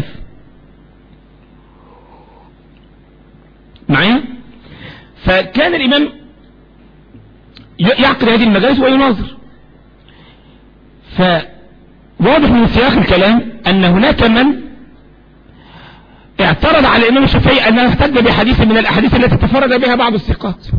معايا؟ فكان الامام يعقد هذه المجالس ويناظر. فواضح من سياق الكلام ان هناك من اعترض على الامام الشافعي انه احتج بحديث من الاحاديث التي تفرد بها بعض الثقات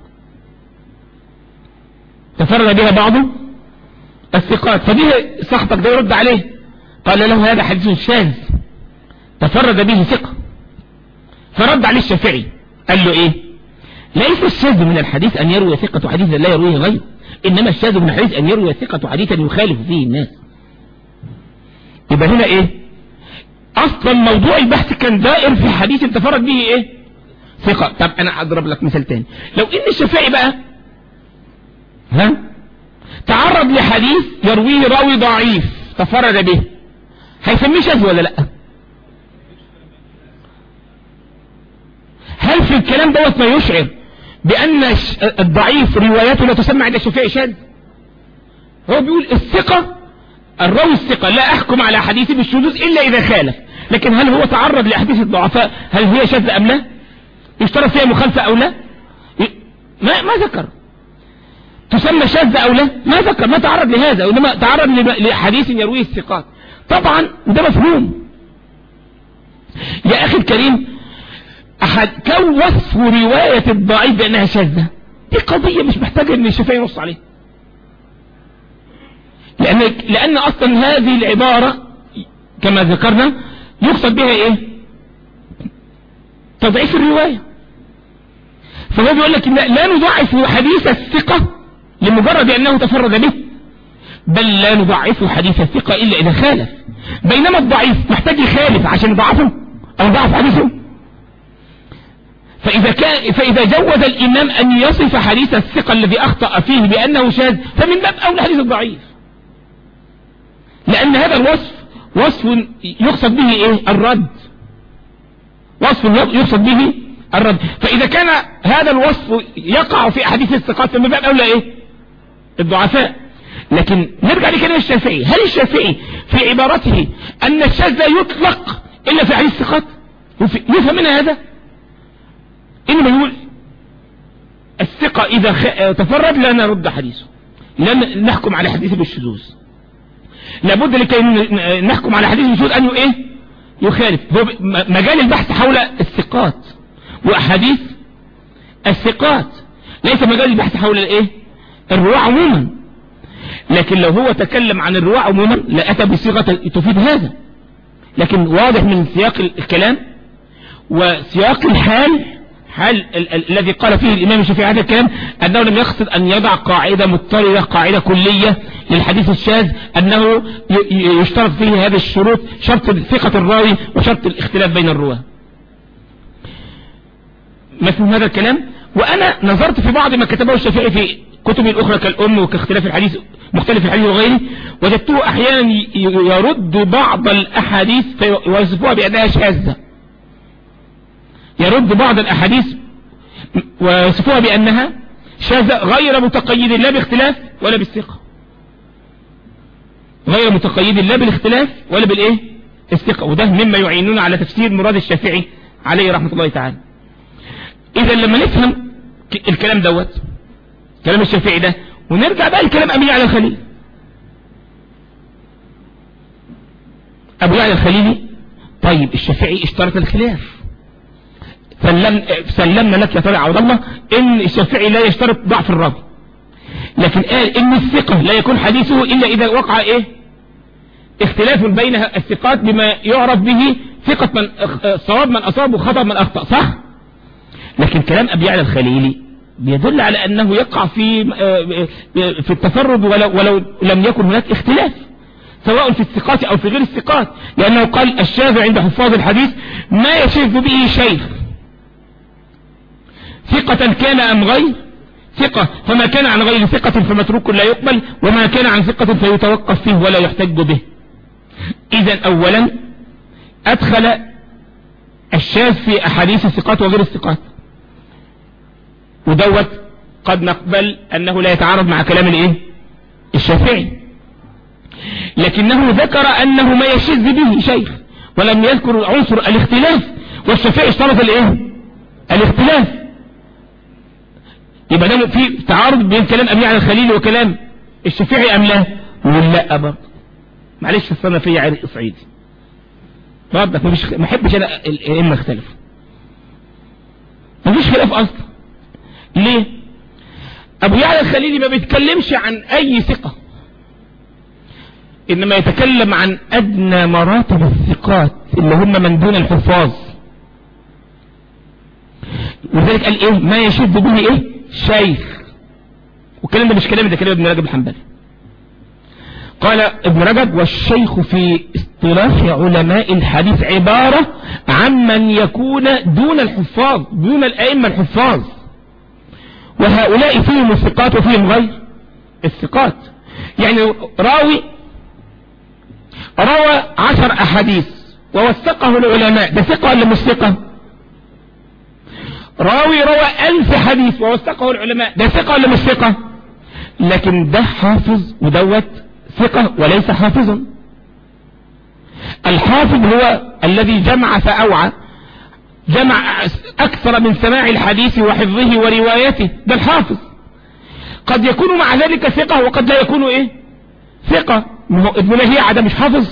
تفرد بها بعض الثقات فدي صاحبك ده يرد عليه، قال له هذا حديث شاذ تفرد به ثقة. فرد عليه الشافعي قال له ايه؟ ليس الشاذ من الحديث ان يروي ثقة حديثا لا يرويه غيره، انما الشاذ من الحديث ان يروي ثقة حديثا يخالف فيه الناس. يبقى هنا ايه؟ اصلا موضوع البحث كان دائر في حديث تفرد به ايه؟ ثقة. طب انا اضرب لك مثال تاني، لو ان الشافعي بقى ها تعرض لحديث يرويه راوي ضعيف تفرد به، هيسميه شاذ ولا لا؟ هل في الكلام دوت ما يشعر بان الضعيف رواياته لا تسمى عند الشافعي شاذ؟ هو بيقول الثقة الراوي الثقة لا احكم على حديثه بالشذوذ الا اذا خالف، لكن هل هو تعرض لاحاديث الضعفاء هل هي شاذة ام لا؟ يشترط فيها مخالفة او لا؟ ما ما ذكر تسمى شاذة او لا، ما ذكر، ما تعرض لهذا، وانما تعرض لحديث يرويه الثقات. طبعا ده مفهوم يا اخي الكريم. احد كون وصف رواية الضعيف بانها شاذة دي قضية مش محتاجة ان الشافعي ينص عليها، لان لان اصلا هذه العبارة كما ذكرنا يقصد بها ايه؟ تضعيف الرواية. فهو بيقول لك لا نضعف حديث الثقة لمجرد انه تفرد به، بل لا نضعف حديث الثقة الا اذا خالف، بينما الضعيف محتاج يخالف عشان يضعفه او يضعف حديثه. فاذا كان فاذا جوز الامام ان يصف حديث الثقة الذي اخطأ فيه بانه شاذ فمن باب اولى حديث الضعيف، لان هذا الوصف وصف يقصد به ايه؟ الرد، وصف يقصد به الرد. فاذا كان هذا الوصف يقع في احاديث الثقات فمن باب اولى ايه؟ الضعفاء. لكن نرجع لكلام الشافعي، هل الشافعي في عبارته ان الشاذ لا يطلق الا في حديث الثقات؟ يفهم منها هذا انما يقول الثقة اذا خ... تفرد لا نرد حديثه، لن نحكم على حديثه بالشذوذ، لابد لكي نحكم على حديث بالشذوذ انه ايه؟ يخالف. هو مجال البحث حول الثقات واحاديث الثقات، ليس مجال البحث حول الايه؟ الرواة عموما. لكن لو هو تكلم عن الرواة عموما لأتى بصيغة تفيد هذا، لكن واضح من سياق الكلام وسياق الحال حال ال ال الذي قال فيه الإمام الشافعي هذا الكلام أنه لم يقصد أن يضع قاعدة مضطردة قاعدة كلية للحديث الشاذ أنه يشترط فيه هذه الشروط، شرط ثقة الراوي وشرط الاختلاف بين الرواة. مفهوم هذا الكلام؟ وأنا نظرت في بعض ما كتبه الشافعي في كتب الأخرى كالأم وكاختلاف الحديث مختلف الحديث وغيره، وجدته أحيانا يرد بعض الأحاديث ويصفوها بأنها شاذة، يرد بعض الأحاديث ويصفوها بأنها شاذة غير متقيد لا باختلاف ولا بالثقة، غير متقيد لا بالاختلاف ولا بالإيه؟ الثقة. وده مما يعينون على تفسير مراد الشافعي عليه رحمة الله تعالى. إذا لما نفهم الكلام دوت كلام الشافعي ده ونرجع بقى الكلام أبو يعلى الخليلي. أبو يعلى الخليلي طيب الشافعي اشترط الخلاف، سلم سلمنا لك يا طارق عبد الله ان الشافعي لا يشترط ضعف الراوي، لكن قال ان الثقة لا يكون حديثه الا اذا وقع ايه اختلاف بين الثقات بما يعرف به ثقة من صواب من اصاب وخطأ من اخطأ، صح؟ لكن كلام ابي يعلى الخليلي بيدل على انه يقع في في التفرد ولو, ولو لم يكن هناك اختلاف سواء في الثقات او في غير الثقات، لانه قال الشاذ عند حفاظ الحديث ما يشذ به شيخ ثقة كان ام غير ثقة، فما كان عن غير ثقة فمتروك لا يقبل، وما كان عن ثقة فيتوقف فيه ولا يحتج به. اذا اولا ادخل الشاذ في احاديث الثقات وغير الثقات، ودوت قد نقبل انه لا يتعارض مع كلام الايه الشافعي، لكنه ذكر انه ما يشذ به شيخ ولم يذكر عنصر الاختلاف، والشافعي اشترط الايه الاختلاف. يبقى ده في تعارض بين كلام ابي يعلى الخليلي وكلام الشافعي ام لا؟ نقول لا برضه. معلش الصنف فيا عرق صعيدي برضك ما فيش، ما احبش انا الائمه اختلفوا، ما فيش خلاف اصلا. ليه؟ ابو يعلى الخليلي ما بيتكلمش عن اي ثقة، انما يتكلم عن ادنى مراتب الثقات اللي هم من دون الحفاظ، ولذلك قال ايه ما يشد به ايه شيخ، والكلام ده مش كلام، ده كلام ابن رجب الحنبلي. قال ابن رجب والشيخ في اصطلاح علماء الحديث عبارة عن من يكون دون الحفاظ دون الائمة الحفاظ، وهؤلاء فيهم الثقات وفيهم غير الثقات. يعني راوي روى عشر احاديث ووثقه العلماء، ده ثقة ولا مش ثقة؟ راوي روى الف حديث ووثقه العلماء، ده ثقة ولا مش ثقة؟ لكن ده حافظ ودوت ثقة وليس حافظا. الحافظ هو الذي جمع فأوعى، جمع أكثر من سماع الحديث وحفظه وروايته، ده الحافظ. قد يكون مع ذلك ثقة وقد لا يكون ايه ثقة. ابن لهيعة ده مش حافظ؟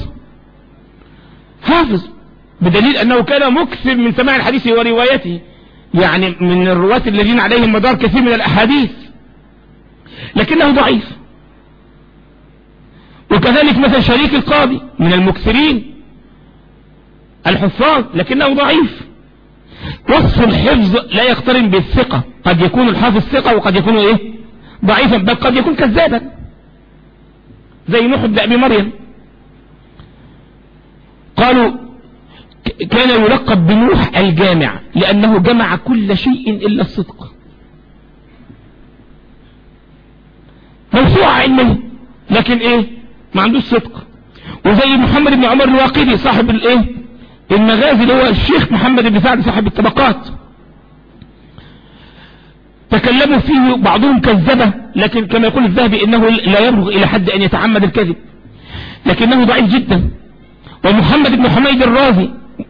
حافظ بدليل انه كان مكثر من سماع الحديث وروايته، يعني من الرواة الذين عليهم مدار كثير من الاحاديث، لكنه ضعيف. وكذلك مثلا شريك القاضي من المكثرين الحفاظ لكنه ضعيف. وصف الحفظ لا يقترن بالثقة، قد يكون الحافظ ثقة وقد يكون ايه ضعيفا، بل قد يكون كذابا زي نوح بن ابي مريم. قالوا كان يلقب بنوح الجامع لانه جمع كل شيء الا الصدق، موسوعة علمية لكن ايه ما عندوش صدق. وزي محمد بن عمر الواقدي صاحب الايه المغازي اللي هو الشيخ محمد بن سعد صاحب الطبقات، تكلموا فيه بعضهم كذبه، لكن كما يقول الذهبي انه لا يبلغ الى حد ان يتعمد الكذب، لكنه ضعيف جدا. ومحمد بن حميد الرازي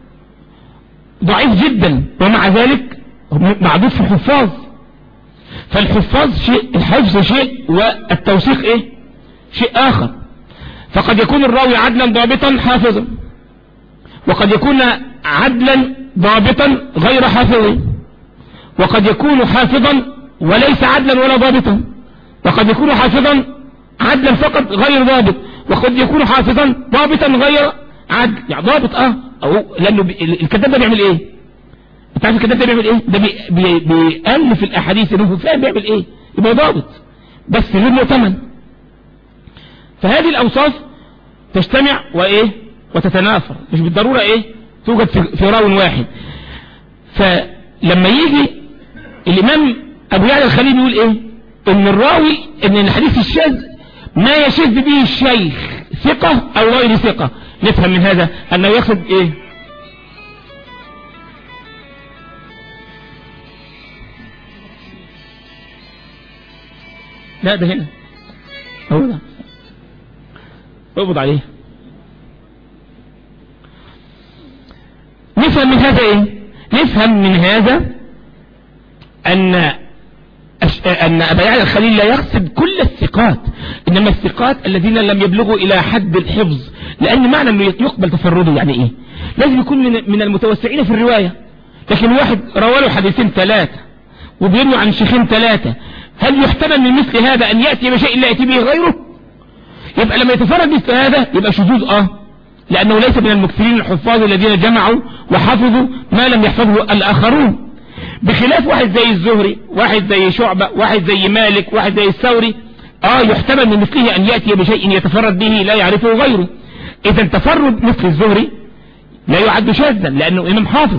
ضعيف جدا، ومع ذلك معدود في الحفاظ. فالحفاظ شيء، الحفظ شيء، والتوثيق ايه شيء اخر. فقد يكون الراوي عدلا ضابطا حافظا، وقد يكون عدلا ضابطا غير حافظ، وقد يكون حافظا وليس عدلا ولا ضابطا، وقد يكون حافظا عدلا فقط غير ضابط، وقد يكون حافظا ضابطا غير عدل. يعني ضابط اه او لانه بي... الكذاب ده بيعمل ايه؟ انت عارف الكذاب ده بيعمل ايه؟ ده بي... بي... بيألف الاحاديث انه فاهم بيعمل ايه، يبقى ضابط بس غير مؤتمن. فهذه الاوصاف تجتمع وايه وتتنافر، مش بالضرورة ايه توجد في, في راو واحد. فلما يجي الامام ابو يعلى الخليلي يقول ايه ان الراوي ان الحديث الشاذ ما يشذ به الشيخ ثقة او غير ثقة، نفهم من هذا انه يقصد ايه لا ده هنا هو ده اقبض عليه. نفهم من هذا ايه نفهم من هذا ان ان ابا يعلى الخليل لا يقصد كل الثقات، انما الثقات الذين لم يبلغوا الى حد الحفظ، لان معنى انه يقبل تفرده يعني ايه لازم يكون من, من المتوسعين في الرواية، لكن واحد رواله حديثين ثلاثة وبيروي عن شيخين ثلاثة، هل يحتمل من مثل هذا ان يأتي بشيء لا يأتي به غيره؟ يبقى لما يتفرد مثل هذا يبقى شذوذ، اه لانه ليس من المكثرين الحفاظ الذين جمعوا وحفظوا ما لم يحفظه الاخرون، بخلاف واحد زي الزهري، واحد زي شعبة، واحد زي مالك، واحد زي الثوري، اه يحتمل من مثله ان يأتي بشيء يتفرد به لا يعرفه غيره. اذا تفرد مثل الزهري لا يعد شاذا لانه امام حافظ،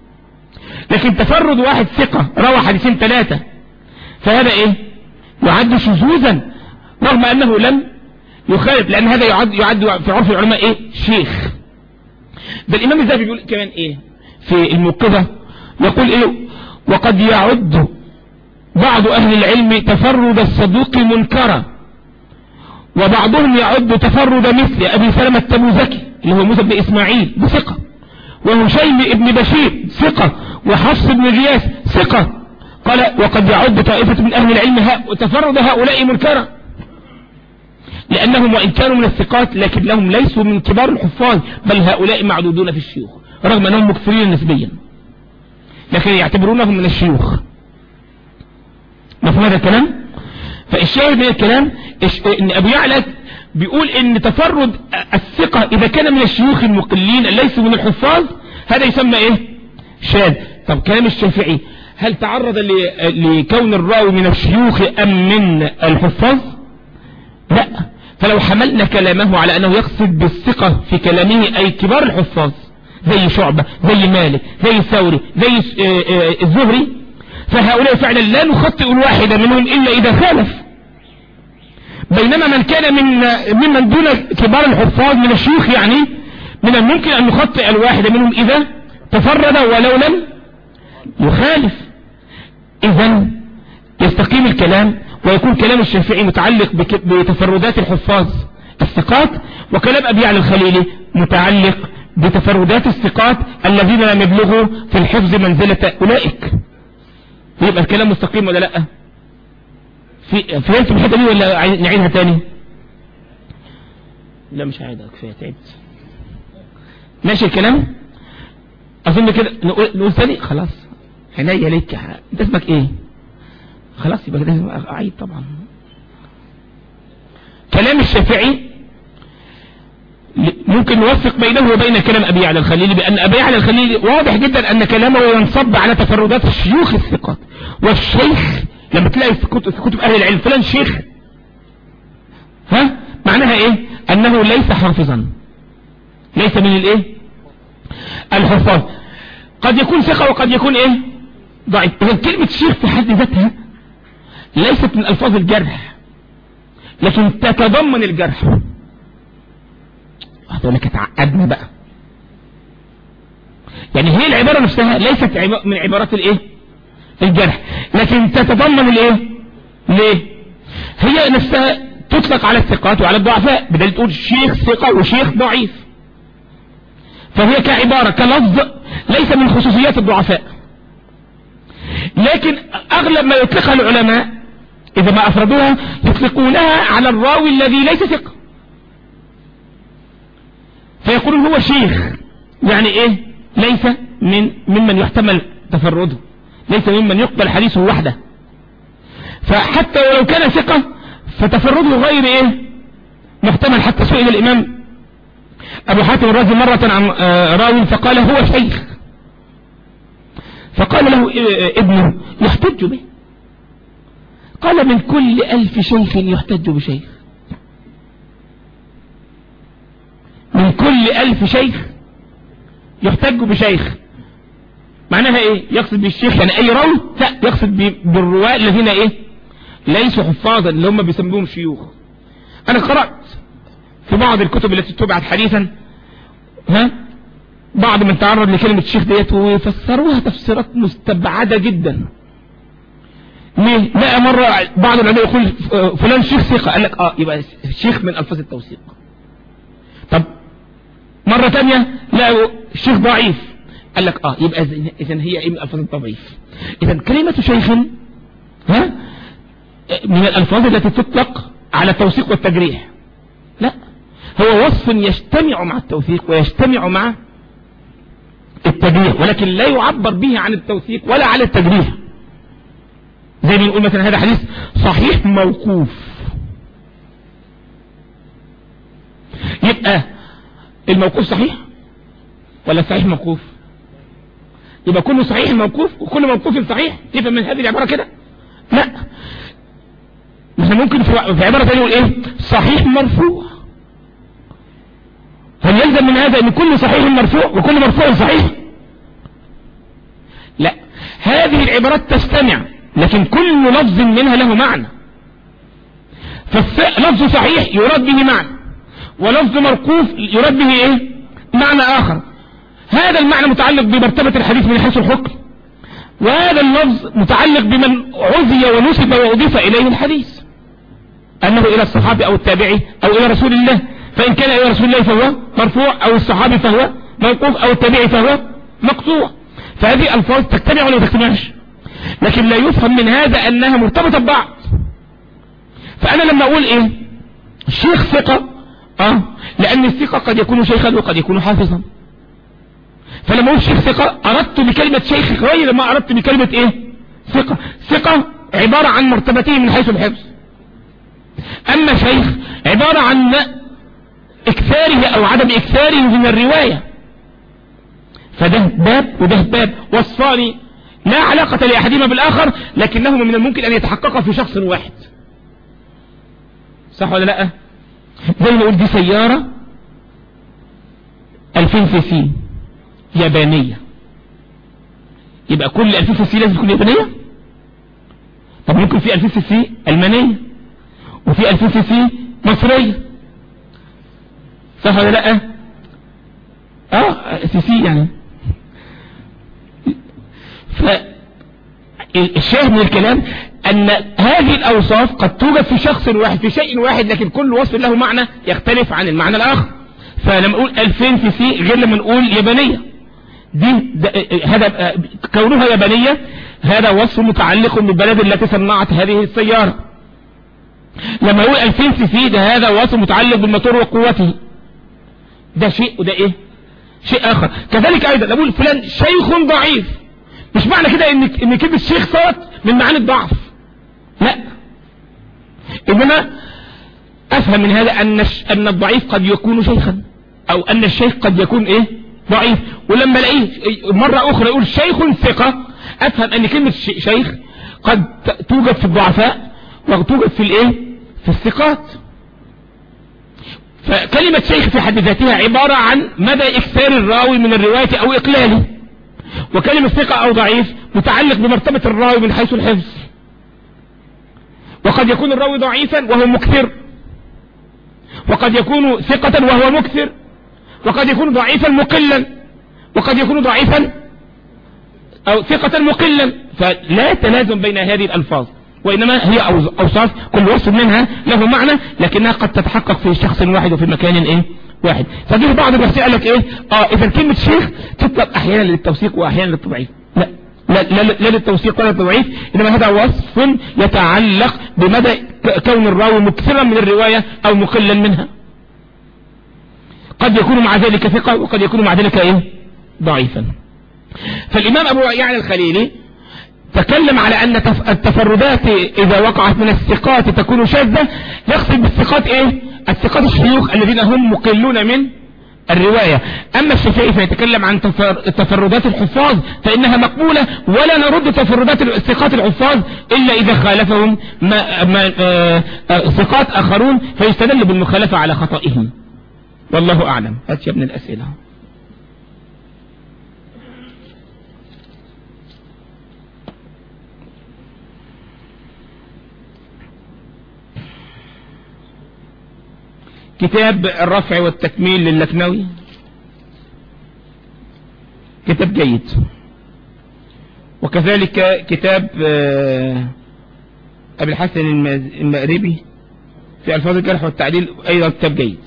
لكن تفرد واحد ثقة روى حديثين ثلاثة فهذا ايه يعد شذوذا رغم انه لم يخالف، لان هذا يعد, يعد في عرف العلماء ايه شيخ. ده الامام الذهبي بيقول كمان ايه في الموقظة، يقول ايه وقد يعد بعض اهل العلم تفرد الصدوق منكرا، وبعضهم يعد تفرد مثل ابي سلمة التبوذكي اللي هو موسى بن اسماعيل بثقة، وهشيم ابن بشير ثقة، وحفص بن غياث ثقة. قال وقد يعد طائفة من اهل العلم تفرد هؤلاء منكرا، لانهم وان كانوا من الثقات لكن لهم ليسوا من كبار الحفاظ، بل هؤلاء معدودون في الشيوخ رغم انهم مكثرين نسبيا لكن يعتبرونهم من الشيوخ. مفهوم هذا الكلام؟ فالشاهد من الكلام ان ابو يعلى بيقول ان تفرد الثقة اذا كان من الشيوخ المقلين ليسوا من الحفاظ هذا يسمى ايه شاذ. طب كلام الشافعي هل تعرض لكون الراوي من الشيوخ ام من الحفاظ؟ لا. فلو حملنا كلامه على انه يقصد بالثقة في كلامه اي كبار الحفاظ زي شعبة زي مالك زي الثوري زي الزهري، فهؤلاء فعلا لا نخطئ الواحد منهم الا اذا خالف، بينما من كان من ممن دون كبار الحفاظ من الشيوخ يعني من الممكن ان نخطئ الواحد منهم اذا تفرد ولو لم يخالف. اذا يستقيم الكلام ويكون كلام الشافعي متعلق بتفردات الحفاظ الثقات، وكلام ابي يعلى الخليلي متعلق بتفردات الثقات الذين لم يبلغوا في الحفظ منزلة اولئك. يبقى الكلام مستقيم ولا لا؟ في فهمتوا الحته دي ولا نعيدها تاني؟ لا مش هعيدها كفايه تعبت. ماشي الكلام؟ اظن كده نقول نقول ثاني خلاص. عينيا ليك. انت اسمك ايه؟ خلاص يبقى لازم اعيد طبعا. كلام الشافعي ممكن نوفق بينه وبين كلام ابي يعلى الخليلي، بان ابي يعلى الخليلي واضح جدا ان كلامه ينصب على تفردات الشيوخ الثقات، والشيخ لما تلاقي في كتب, في كتب اهل العلم فلان شيخ، ها معناها ايه؟ انه ليس حافظا، ليس من الايه الحفاظ، قد يكون ثقة وقد يكون ايه ضعيف. اذا كلمة شيخ في حد ذاتها ليست من الفاظ الجرح لكن تتضمن الجرح. هتقول لك اتعقدنا بقى، يعني هي العبارة نفسها ليست من عبارات الايه الجرح لكن تتضمن الايه. ليه؟ هي نفسها تطلق على الثقات وعلى الضعفاء، بدل تقول شيخ ثقة وشيخ ضعيف، فهي كعبارة كلفظ ليس من خصوصيات الضعفاء، لكن اغلب ما يطلقها العلماء اذا ما افردوها يطلقونها على الراوي الذي ليس ثقة، فيقولون هو شيخ يعني ايه ليس من ممن يحتمل تفرده، ليس ممن يقبل حديثه وحده، فحتى ولو كان ثقة فتفرده غير ايه محتمل. حتى سئل الامام ابو حاتم الرازي مرة عن راوي فقال هو شيخ، فقال له ابنه يحتج به، قال من كل الف شيخ يحتج بشيخ، من كل الف شيخ يحتج بشيخ. معناها ايه؟ يقصد بالشيخ يعني اي راوي؟ لا، يقصد بالرواة الذين ايه ليسوا حفاظا اللي هم بيسموهم شيوخ. انا قرأت في بعض الكتب التي تبعت حديثا ها بعض من تعرض لكلمة الشيخ ديت ويفسروها تفسيرات مستبعدة جدا. ليه؟ لقى مرة بعض العلماء يقول فلان شيخ ثقة، قال لك اه يبقى شيخ من الفاظ التوثيق. طب مرة تانية لقوا شيخ ضعيف، قال لك اه يبقى اذا هي ايه من الفاظ التضعيف. اذا كلمة شيخ ها من الالفاظ التي تطلق على التوثيق والتجريح، لا هو وصف يجتمع مع التوثيق ويجتمع مع التجريح، ولكن لا يعبر به عن التوثيق ولا على التجريح. زي ما نقول مثلا هذا حديث صحيح موقوف، يبقى الموقوف صحيح ولا صحيح موقوف؟ يبقى كله صحيح موقوف وكل موقوف صحيح. تفهم من هذه العبارة كده؟ لا، احنا ممكن في عبارة ثانية نقول ايه؟ صحيح مرفوع. هل يلزم من هذا ان كل صحيح مرفوع وكل مرفوع صحيح؟ لا، هذه العبارات تستمع لكن كل لفظ منها له معنى. فلفظ صحيح يراد به معنى، ولفظ مرقوف يراد به ايه؟ معنى اخر. هذا المعنى متعلق بمرتبة الحديث من حيث الحكم، وهذا اللفظ متعلق بمن عزي ونسب وأضيف إليه الحديث، أنه إلى الصحابي أو التابعي أو إلى رسول الله. فإن كان إلى رسول الله فهو مرفوع، أو الصحابي فهو موقوف، أو التابعي فهو مقطوع. فهذه ألفاظ تجتمع ولا ما تجتمعش، لكن لا يفهم من هذا أنها مرتبطة ببعض. فأنا لما أقول إيه؟ شيخ ثقة، آه لأن الثقة قد يكون شيخا وقد يكون حافظا. فلما أقول شيخ ثقة أردت بكلمة شيخ غير ما أردت بكلمة إيه؟ ثقة. ثقة عبارة عن مرتبته من حيث الحفظ، أما شيخ عبارة عن إكثاره أو عدم إكثاره من الرواية. فده باب وده باب، وصفان لا علاقة لأحدهما بالآخر، لكنهما من الممكن أن يتحققا في شخص واحد. صح ولا لا؟ زي ما نقول دي سيارة ألفين سي سي يابانية، يبقى كل ألفين سي سي لازم تكون يابانية؟ طب ممكن في ألفين سي سي ألمانية وفي ألفين سي سي مصرية، صح ولا لا؟ اه سي سي يعني. فالشاهد من الكلام ان هذه الاوصاف قد توجد في شخص واحد في شيء واحد، لكن كل وصف له معنى يختلف عن المعنى الاخر. فلما نقول ألفين سي سي غير لما نقول يابانية. دي هذا كونها يابانية هذا وصف متعلق بالبلد التي صنعت هذه السيارة. لما نقول ألفين سي سي ده هذا وصف متعلق بالموتور وقوته، ده شيء وده ايه؟ شيء اخر. كذلك ايضا نقول فلان شيخ ضعيف، مش معنى كده ان ان كلمه شيخ صارت من معاني الضعف، لا، انما افهم من هذا ان ان الضعيف قد يكون شيخا، او ان الشيخ قد يكون ايه؟ ضعيف. ولما الاقيه مره اخرى يقول شيخ ثقه، افهم ان كلمه شيخ قد توجد في الضعفاء وتوجد في الايه؟ في الثقات. فكلمة شيخ في حد ذاتها عبارة عن مدى إكثار الراوي من الرواية أو إقلاله، وكلمة ثقة أو ضعيف متعلق بمرتبة الراوي من حيث الحفظ. وقد يكون الراوي ضعيفا وهو مكثر، وقد يكون ثقة وهو مكثر، وقد يكون ضعيفا مقلا، وقد يكون ضعيفا أو ثقة مقلا. فلا تلازم بين هذه الألفاظ، وإنما هي أوصاف كل وصف منها له معنى، لكنها قد تتحقق في شخص واحد وفي مكان ايه؟ واحد. فجيه بعض الناس قال لك ايه؟ اه اذا كلمة شيخ تطلق احيانا للتوثيق واحيانا للتضعيف. لا لا لا, لا للتوثيق ولا للتضعيف، انما هذا وصف يتعلق بمدى كون الراوي مكثرا من الرواية او مقلا منها. قد يكون مع ذلك ثقة وقد يكون مع ذلك ايه؟ ضعيفا. فالامام ابو يعلى الخليلي تكلم على ان التفردات اذا وقعت من الثقات تكون شاذة. يقصد بالثقات ايه؟ الثقات الشيوخ الذين هم مقلون من الرواية. اما الشافعي فيتكلم عن تفردات الحفاظ فانها مقبولة، ولا نرد تفردات الثقات الحفاظ الا اذا خالفهم ما ما آه آه ثقات اخرون فيستدل بالمخالفة على خطئهم. والله اعلم. هات يا ابن الاسئلة. كتاب الرفع والتكميل للكنوي كتاب جيد، وكذلك كتاب أبي الحسن المأربي في ألفاظ الجرح والتعديل أيضا كتاب جيد.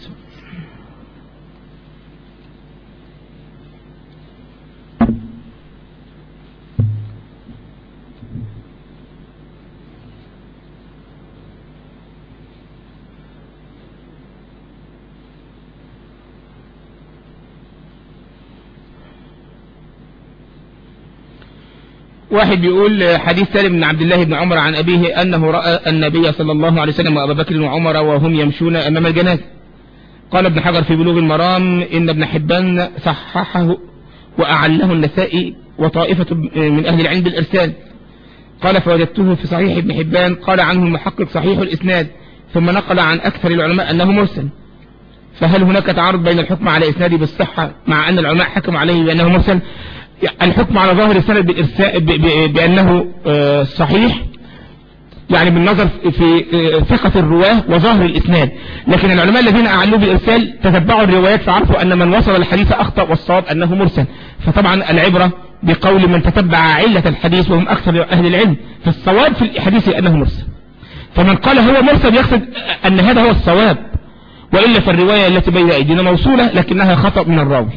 واحد بيقول حديث سالم بن عبد الله بن عمر عن أبيه أنه رأى النبي صلى الله عليه وسلم وأبا بكر وعمر وهم يمشون أمام الجنازة. قال ابن حجر في بلوغ المرام إن ابن حبان صححه وأعله النسائي وطائفة من أهل العلم بالإرسال. قال فوجدته في صحيح ابن حبان قال عنه المحقق صحيح الإسناد، ثم نقل عن أكثر العلماء أنه مرسل. فهل هناك تعارض بين الحكم على إسناده بالصحة مع أن العلماء حكموا عليه بأنه مرسل؟ الحكم على ظاهر السند بالإرسال بأنه صحيح يعني بالنظر في ثقة الرواه وظاهر الإسناد، لكن العلماء الذين أعلوا بالإرسال تتبعوا الروايات فعرفوا أن من وصل الحديث أخطأ، والصواب أنه مرسل. فطبعا العبرة بقول من تتبع علة الحديث وهم أكثر أهل العلم، فالصواب في الحديث أنه مرسل. فمن قال هو مرسل يقصد أن هذا هو الصواب، وإلا فالرواية التي بين أيدينا موصولة لكنها خطأ من الراوي.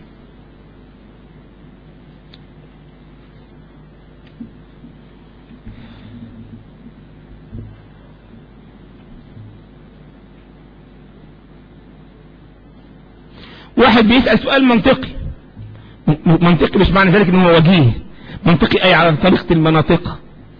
واحد بيسأل سؤال منطقي، منطقي مش معنى ذلك انه وجيه، منطقي اي على طريقة المناطق.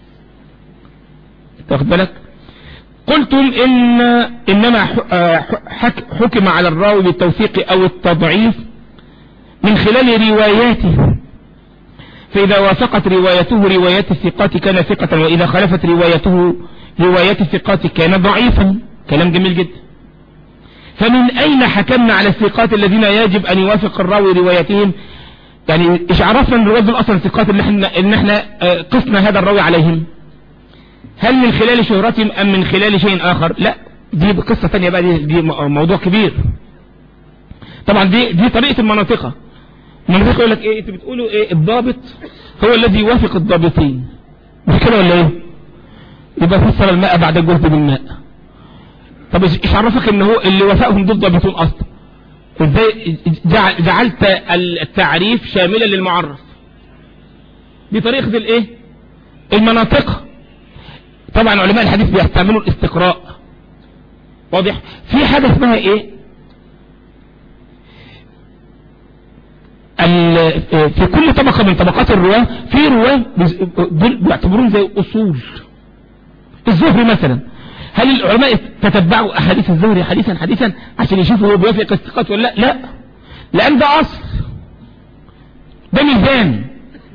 تاخد بالك؟ قلتم ان انما حكم على الراوي بالتوثيق او التضعيف من خلال رواياته، فاذا وافقت روايته روايات الثقات كان ثقة، واذا خالفت روايته روايات الثقات كان ضعيفا. كلام جميل جدا. فمن أين حكمنا على الثقات الذين يجب أن يوافق الراوي رواياتهم؟ يعني إيش عرفنا أن الرواة دول أصلا الثقات اللي احنا, إن احنا قسنا هذا الراوي عليهم؟ هل من خلال شهرتهم أم من خلال شيء آخر؟ لا، دي قصة ثانية بقى، دي, دي موضوع كبير. طبعا دي دي طريقة المناطقة. المناطقة يقول لك إيه؟ أنتوا بتقولوا إيه؟ الضابط هو الذي يوافق الضابطين، مش كده ولا إيه؟ يبقى فسر الماء بعد الجهد بالماء. طب ايش عرفك ان هو اللي وفاهم ضد ضابطون اصلا؟ ازاي جعلت التعريف شاملا للمعرف؟ بطريقة الايه؟ المناطق. طبعا علماء الحديث بيستعملوا الاستقراء، واضح؟ في حاجة اسمها ايه؟ في كل طبقة من طبقات الرواة في رواة بيعتبرون زي اصول. الزهري مثلا، هل العلماء تتبعوا احاديث الزهري حديثا حديثا عشان يشوفوا هو بيوافق الثقات ولا لا؟ لا، لان ده اصل، ده ميزان.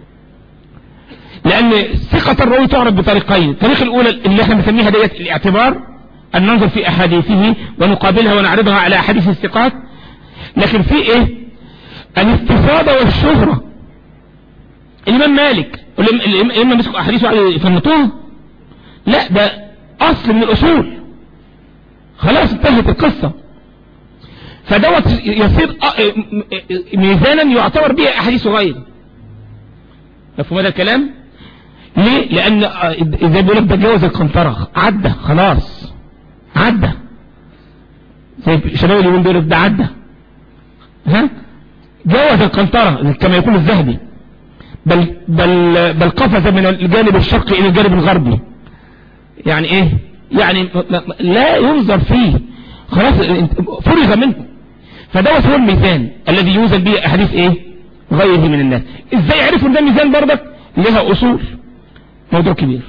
لان ثقة الراوي تعرف بطريقين. الطريقة الاولى اللي احنا بنسميها ديت الاعتبار، ان ننظر في احاديثه ونقابلها ونعرضها على احاديث الثقات. لكن في ايه؟ الاستفاضة والشهرة. الامام مالك الامام مسكوا احاديثه على يفنطوها؟ لا، ده اصل من الاصول، خلاص انتهت القصة. فدوت يصير ميزانا يعتبر به احاديث غيره. مفهوم هذا الكلام؟ ليه؟ لان زي بيقول لك ده جوز القنطرة، عدى خلاص، عدى. زي شباب اليومين دول ده عدى، ها؟ جوز القنطرة كما يقول الذهبي، بل بل بل قفز من الجانب الشرقي الى الجانب الغربي. يعني ايه؟ يعني لا ينظر فيه، خلاص فرغ منه. فدوت هو الميزان الذي يوزن به احاديث ايه؟ غيره من الناس. ازاي عرفوا ان ده ميزان؟ برضك لها اصول، موضوع كبير.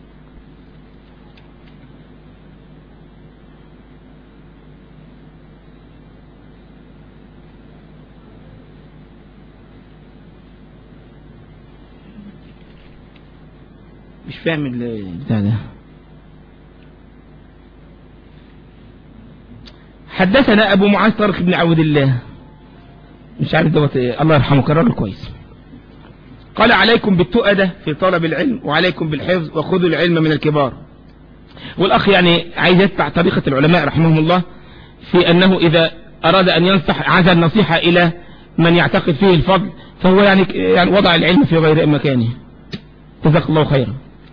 مش فاهم البتاع ده. حدثنا ابو معاذ طارق بن عبد الله، مش عارف دوت ايه، الله يرحمه، كان راجل كويس. قال عليكم بالتؤدة في طلب العلم وعليكم بالحفظ وخذوا العلم من الكبار. والاخ يعني عايز يتبع طريقة العلماء رحمهم الله في انه اذا اراد ان ينصح عزل النصيحة الى من يعتقد فيه الفضل، فهو يعني يعني وضع العلم في غير مكانه. جزاك الله خيرا.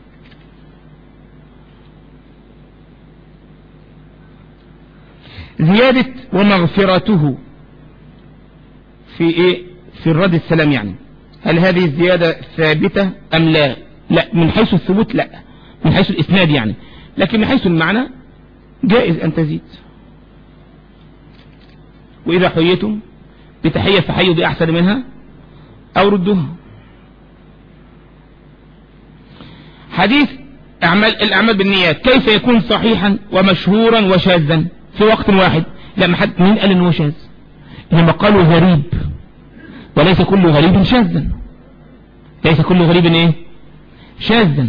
زيادة ومغفرته في ايه؟ في الرد السلام. يعني هل هذه الزيادة ثابتة ام لا؟ لا، من حيث الثبوت لا، من حيث الاسناد يعني، لكن من حيث المعنى جائز ان تزيد. واذا حييتم بتحية فحيوا بأحسن منها او ردوها. حديث أعمال الأعمال بالنيات كيف يكون صحيحا ومشهورا وشاذا في وقت واحد؟ لا، ما حد مين قال إنه شاذ؟ إنما قالوا غريب، وليس كل غريب شاذا، ليس كل غريب إيه؟ شاذا.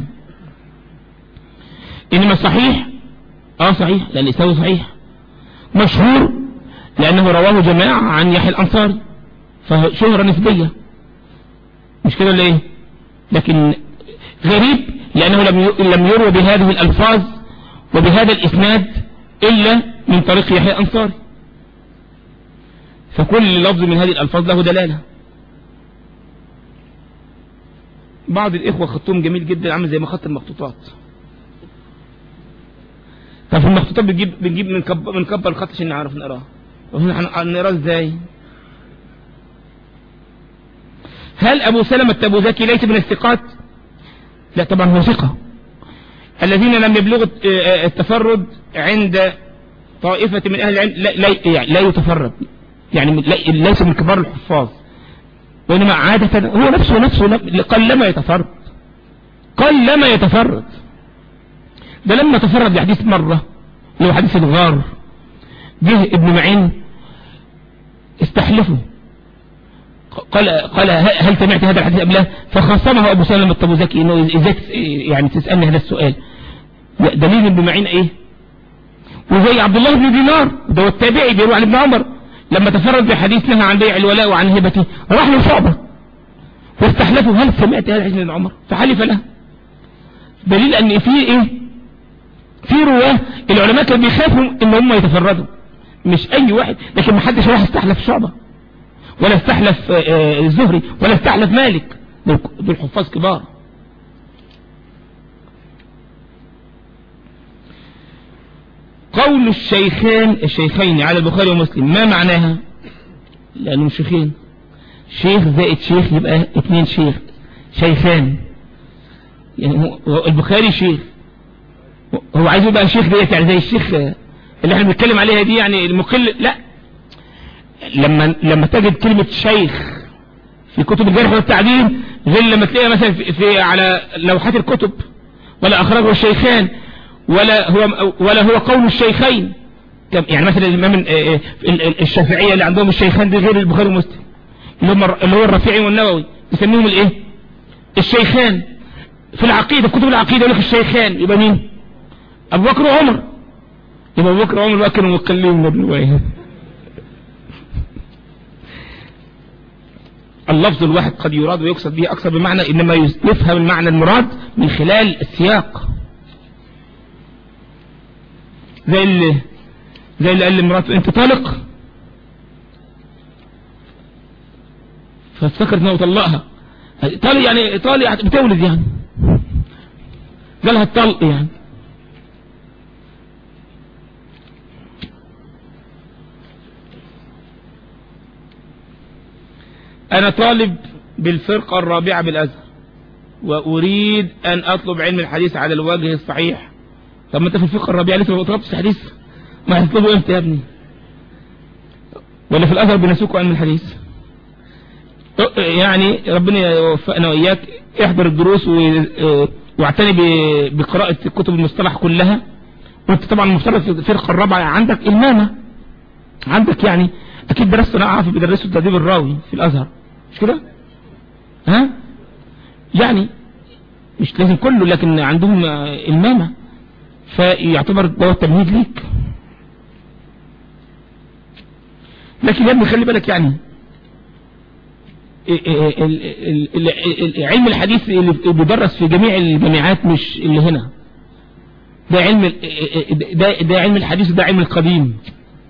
إنما صحيح اه صحيح لأن يستوي صحيح، مشهور لأنه رواه جماعة عن يحيى الأنصاري فشهرة نسبية، مش كده ولا ايه؟ لكن غريب لأنه لم لم يروى بهذه الألفاظ وبهذا الإسناد إلا من طريق يحيى الأنصاري، فكل لفظ من هذه الألفاظ له دلالة. بعض الإخوة خطهم جميل جدا عامل زي ما خط المخطوطات. طب في المخطوطات بنجيب بنجيب بنكبر بنكبر الخط عشان نعرف نقراه، واحنا هنقراه ازاي؟ هل أبو سلمة التبوذكي ليس من الثقات؟ لا طبعا هو ثقة. الذين لم يبلغوا التفرد عند طائفة من أهل العلم لا, لا, يعني لا يتفرد، يعني ليس من كبار الحفاظ، وإنما عادة هو نفسه نفسه قلما يتفرد، قلما يتفرد. ده لما تفرد بحديث مرة اللي هو حديث الغار، جه ابن معين استحلفه قال قال هل سمعت هذا الحديث قبله؟ فخاصمه ابو سلمة التبوذكي انه ازاي يعني تسالني هذا السؤال؟ دليل ابن معين ايه؟ وزي عبد الله بن دينار ده هو التابعي بيروي عن ابن عمر لما تفرد بحديث نهى عن بيع الولاء وعن هبته، راح له شعبة واستحلفه هل سمعت هذا الحديث من عمر؟ فحلف له. دليل ان في ايه؟ في رواه العلماء كانوا بيخافوا ان هم يتفردوا، مش اي واحد، لكن ما حدش راح استحلف شعبة ولا استحلف الزهري ولا استحلف مالك، دول حفاظ كبار. قول الشيخين الشيخين على البخاري ومسلم ما معناها؟ لأنهم شيخين، شيخ زائد شيخ يبقى اتنين شيخ، شيخان، يعني البخاري شيخ، هو عايز يبقى شيخ ديت يعني زي الشيخ اللي احنا بنتكلم عليها دي يعني المقل، لا، لما لما تجد كلمة شيخ في كتب الجرح والتعديل غير لما تلاقيها مثلا في, في على لوحات الكتب، ولا أخرجه الشيخان، ولا هو ولا هو قول الشيخين، يعني مثلا الإمام الشافعية اللي عندهم الشيخان دي غير البخاري ومسلم اللي هم اللي هو الرافعي والنووي يسميهم الايه؟ الشيخان. في العقيدة في كتب العقيدة يقول لك الشيخان، يبقى مين؟ أبو بكر وعمر، يبقى أبو بكر وعمر بقى كانوا مقلين من الرواية. اللفظ الواحد قد يراد ويقصد به أكثر بمعنى، إنما يفهم المعنى المراد من خلال السياق. زي اللي زي اللي قال لمراته انت طالق، فافتكرت انه طلقها، طالق يعني طالق بتولد يعني، قالها الطلق يعني. انا طالب بالفرقة الرابعة بالازهر واريد ان اطلب علم الحديث على الوجه الصحيح. طب ما انت في الفقه الرابعة لسه ما طلبتش الحديث، ما هتطلبه امتى يا ابني؟ ولا في الازهر بنسوكوا علم الحديث؟ يعني ربنا يوفقنا واياك، احضر الدروس واعتني بقراءة كتب المصطلح كلها. وانت طبعا المفترض في الفرقة الرابعة عندك المامة، عندك يعني اكيد درست، انا اعرف بيدرسوا التدريب الراوي في الازهر، مش كده؟ ها يعني مش لازم كله، لكن عندهم المامة، فيعتبر ده التمهيد ليك. لكن يا ابني خلي بالك يعني علم الحديث اللي بيدرس في جميع الجامعات مش اللي هنا، ده علم ده, ده علم الحديث، ده علم القديم.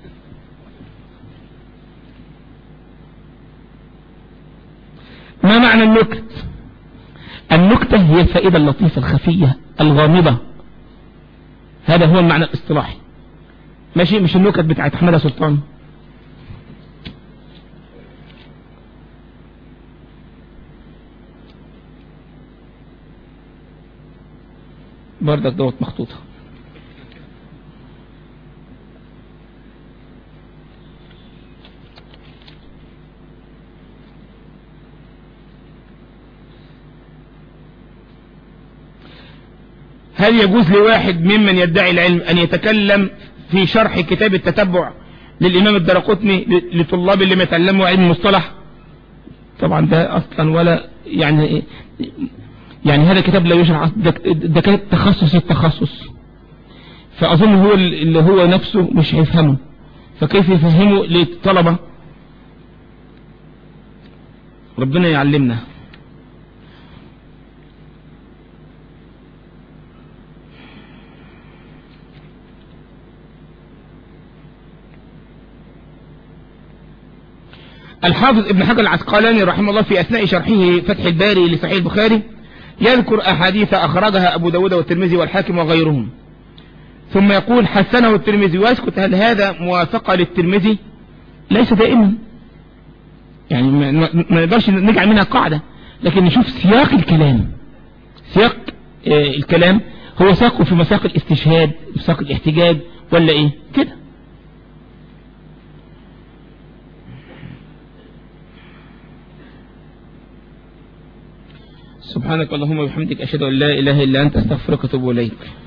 ما معنى النكت؟ النكتة هي الفائدة اللطيفة الخفية الغامضة، هذا هو المعنى الاصطلاحي، ماشي؟ مش النكت بتاعت احمد سلطان. بردك دوت مخطوطة. هل يجوز لواحد ممن يدعي العلم أن يتكلم في شرح كتاب التتبع للإمام الدرقطني لطلاب اللي يتعلموا علم المصطلح؟ طبعا ده أصلا ولا يعني يعني هذا كتاب لا يشرح، ده كتاب تخصص التخصص، فأظن هو اللي هو نفسه مش هيفهمه، فكيف يفهمه للطلبة؟ ربنا يعلمنا. الحافظ ابن حجر العسقلاني رحمه الله في أثناء شرحه فتح الباري لصحيح البخاري يذكر أحاديث أخرجها أبو داود والترمذي والحاكم وغيرهم، ثم يقول حسنه الترمذي ويسكت. هل هذا موافقة للترمذي؟ ليس دائما، يعني ما نقدرش نجعل منها قاعدة، لكن نشوف سياق الكلام. سياق الكلام هو ساقه في مساق الاستشهاد، مساق الاحتجاج، ولا ايه كده؟ سبحانك اللهم وبحمدك أشهد أن لا إله إلا أنت أستغفرك وأتوب إليك.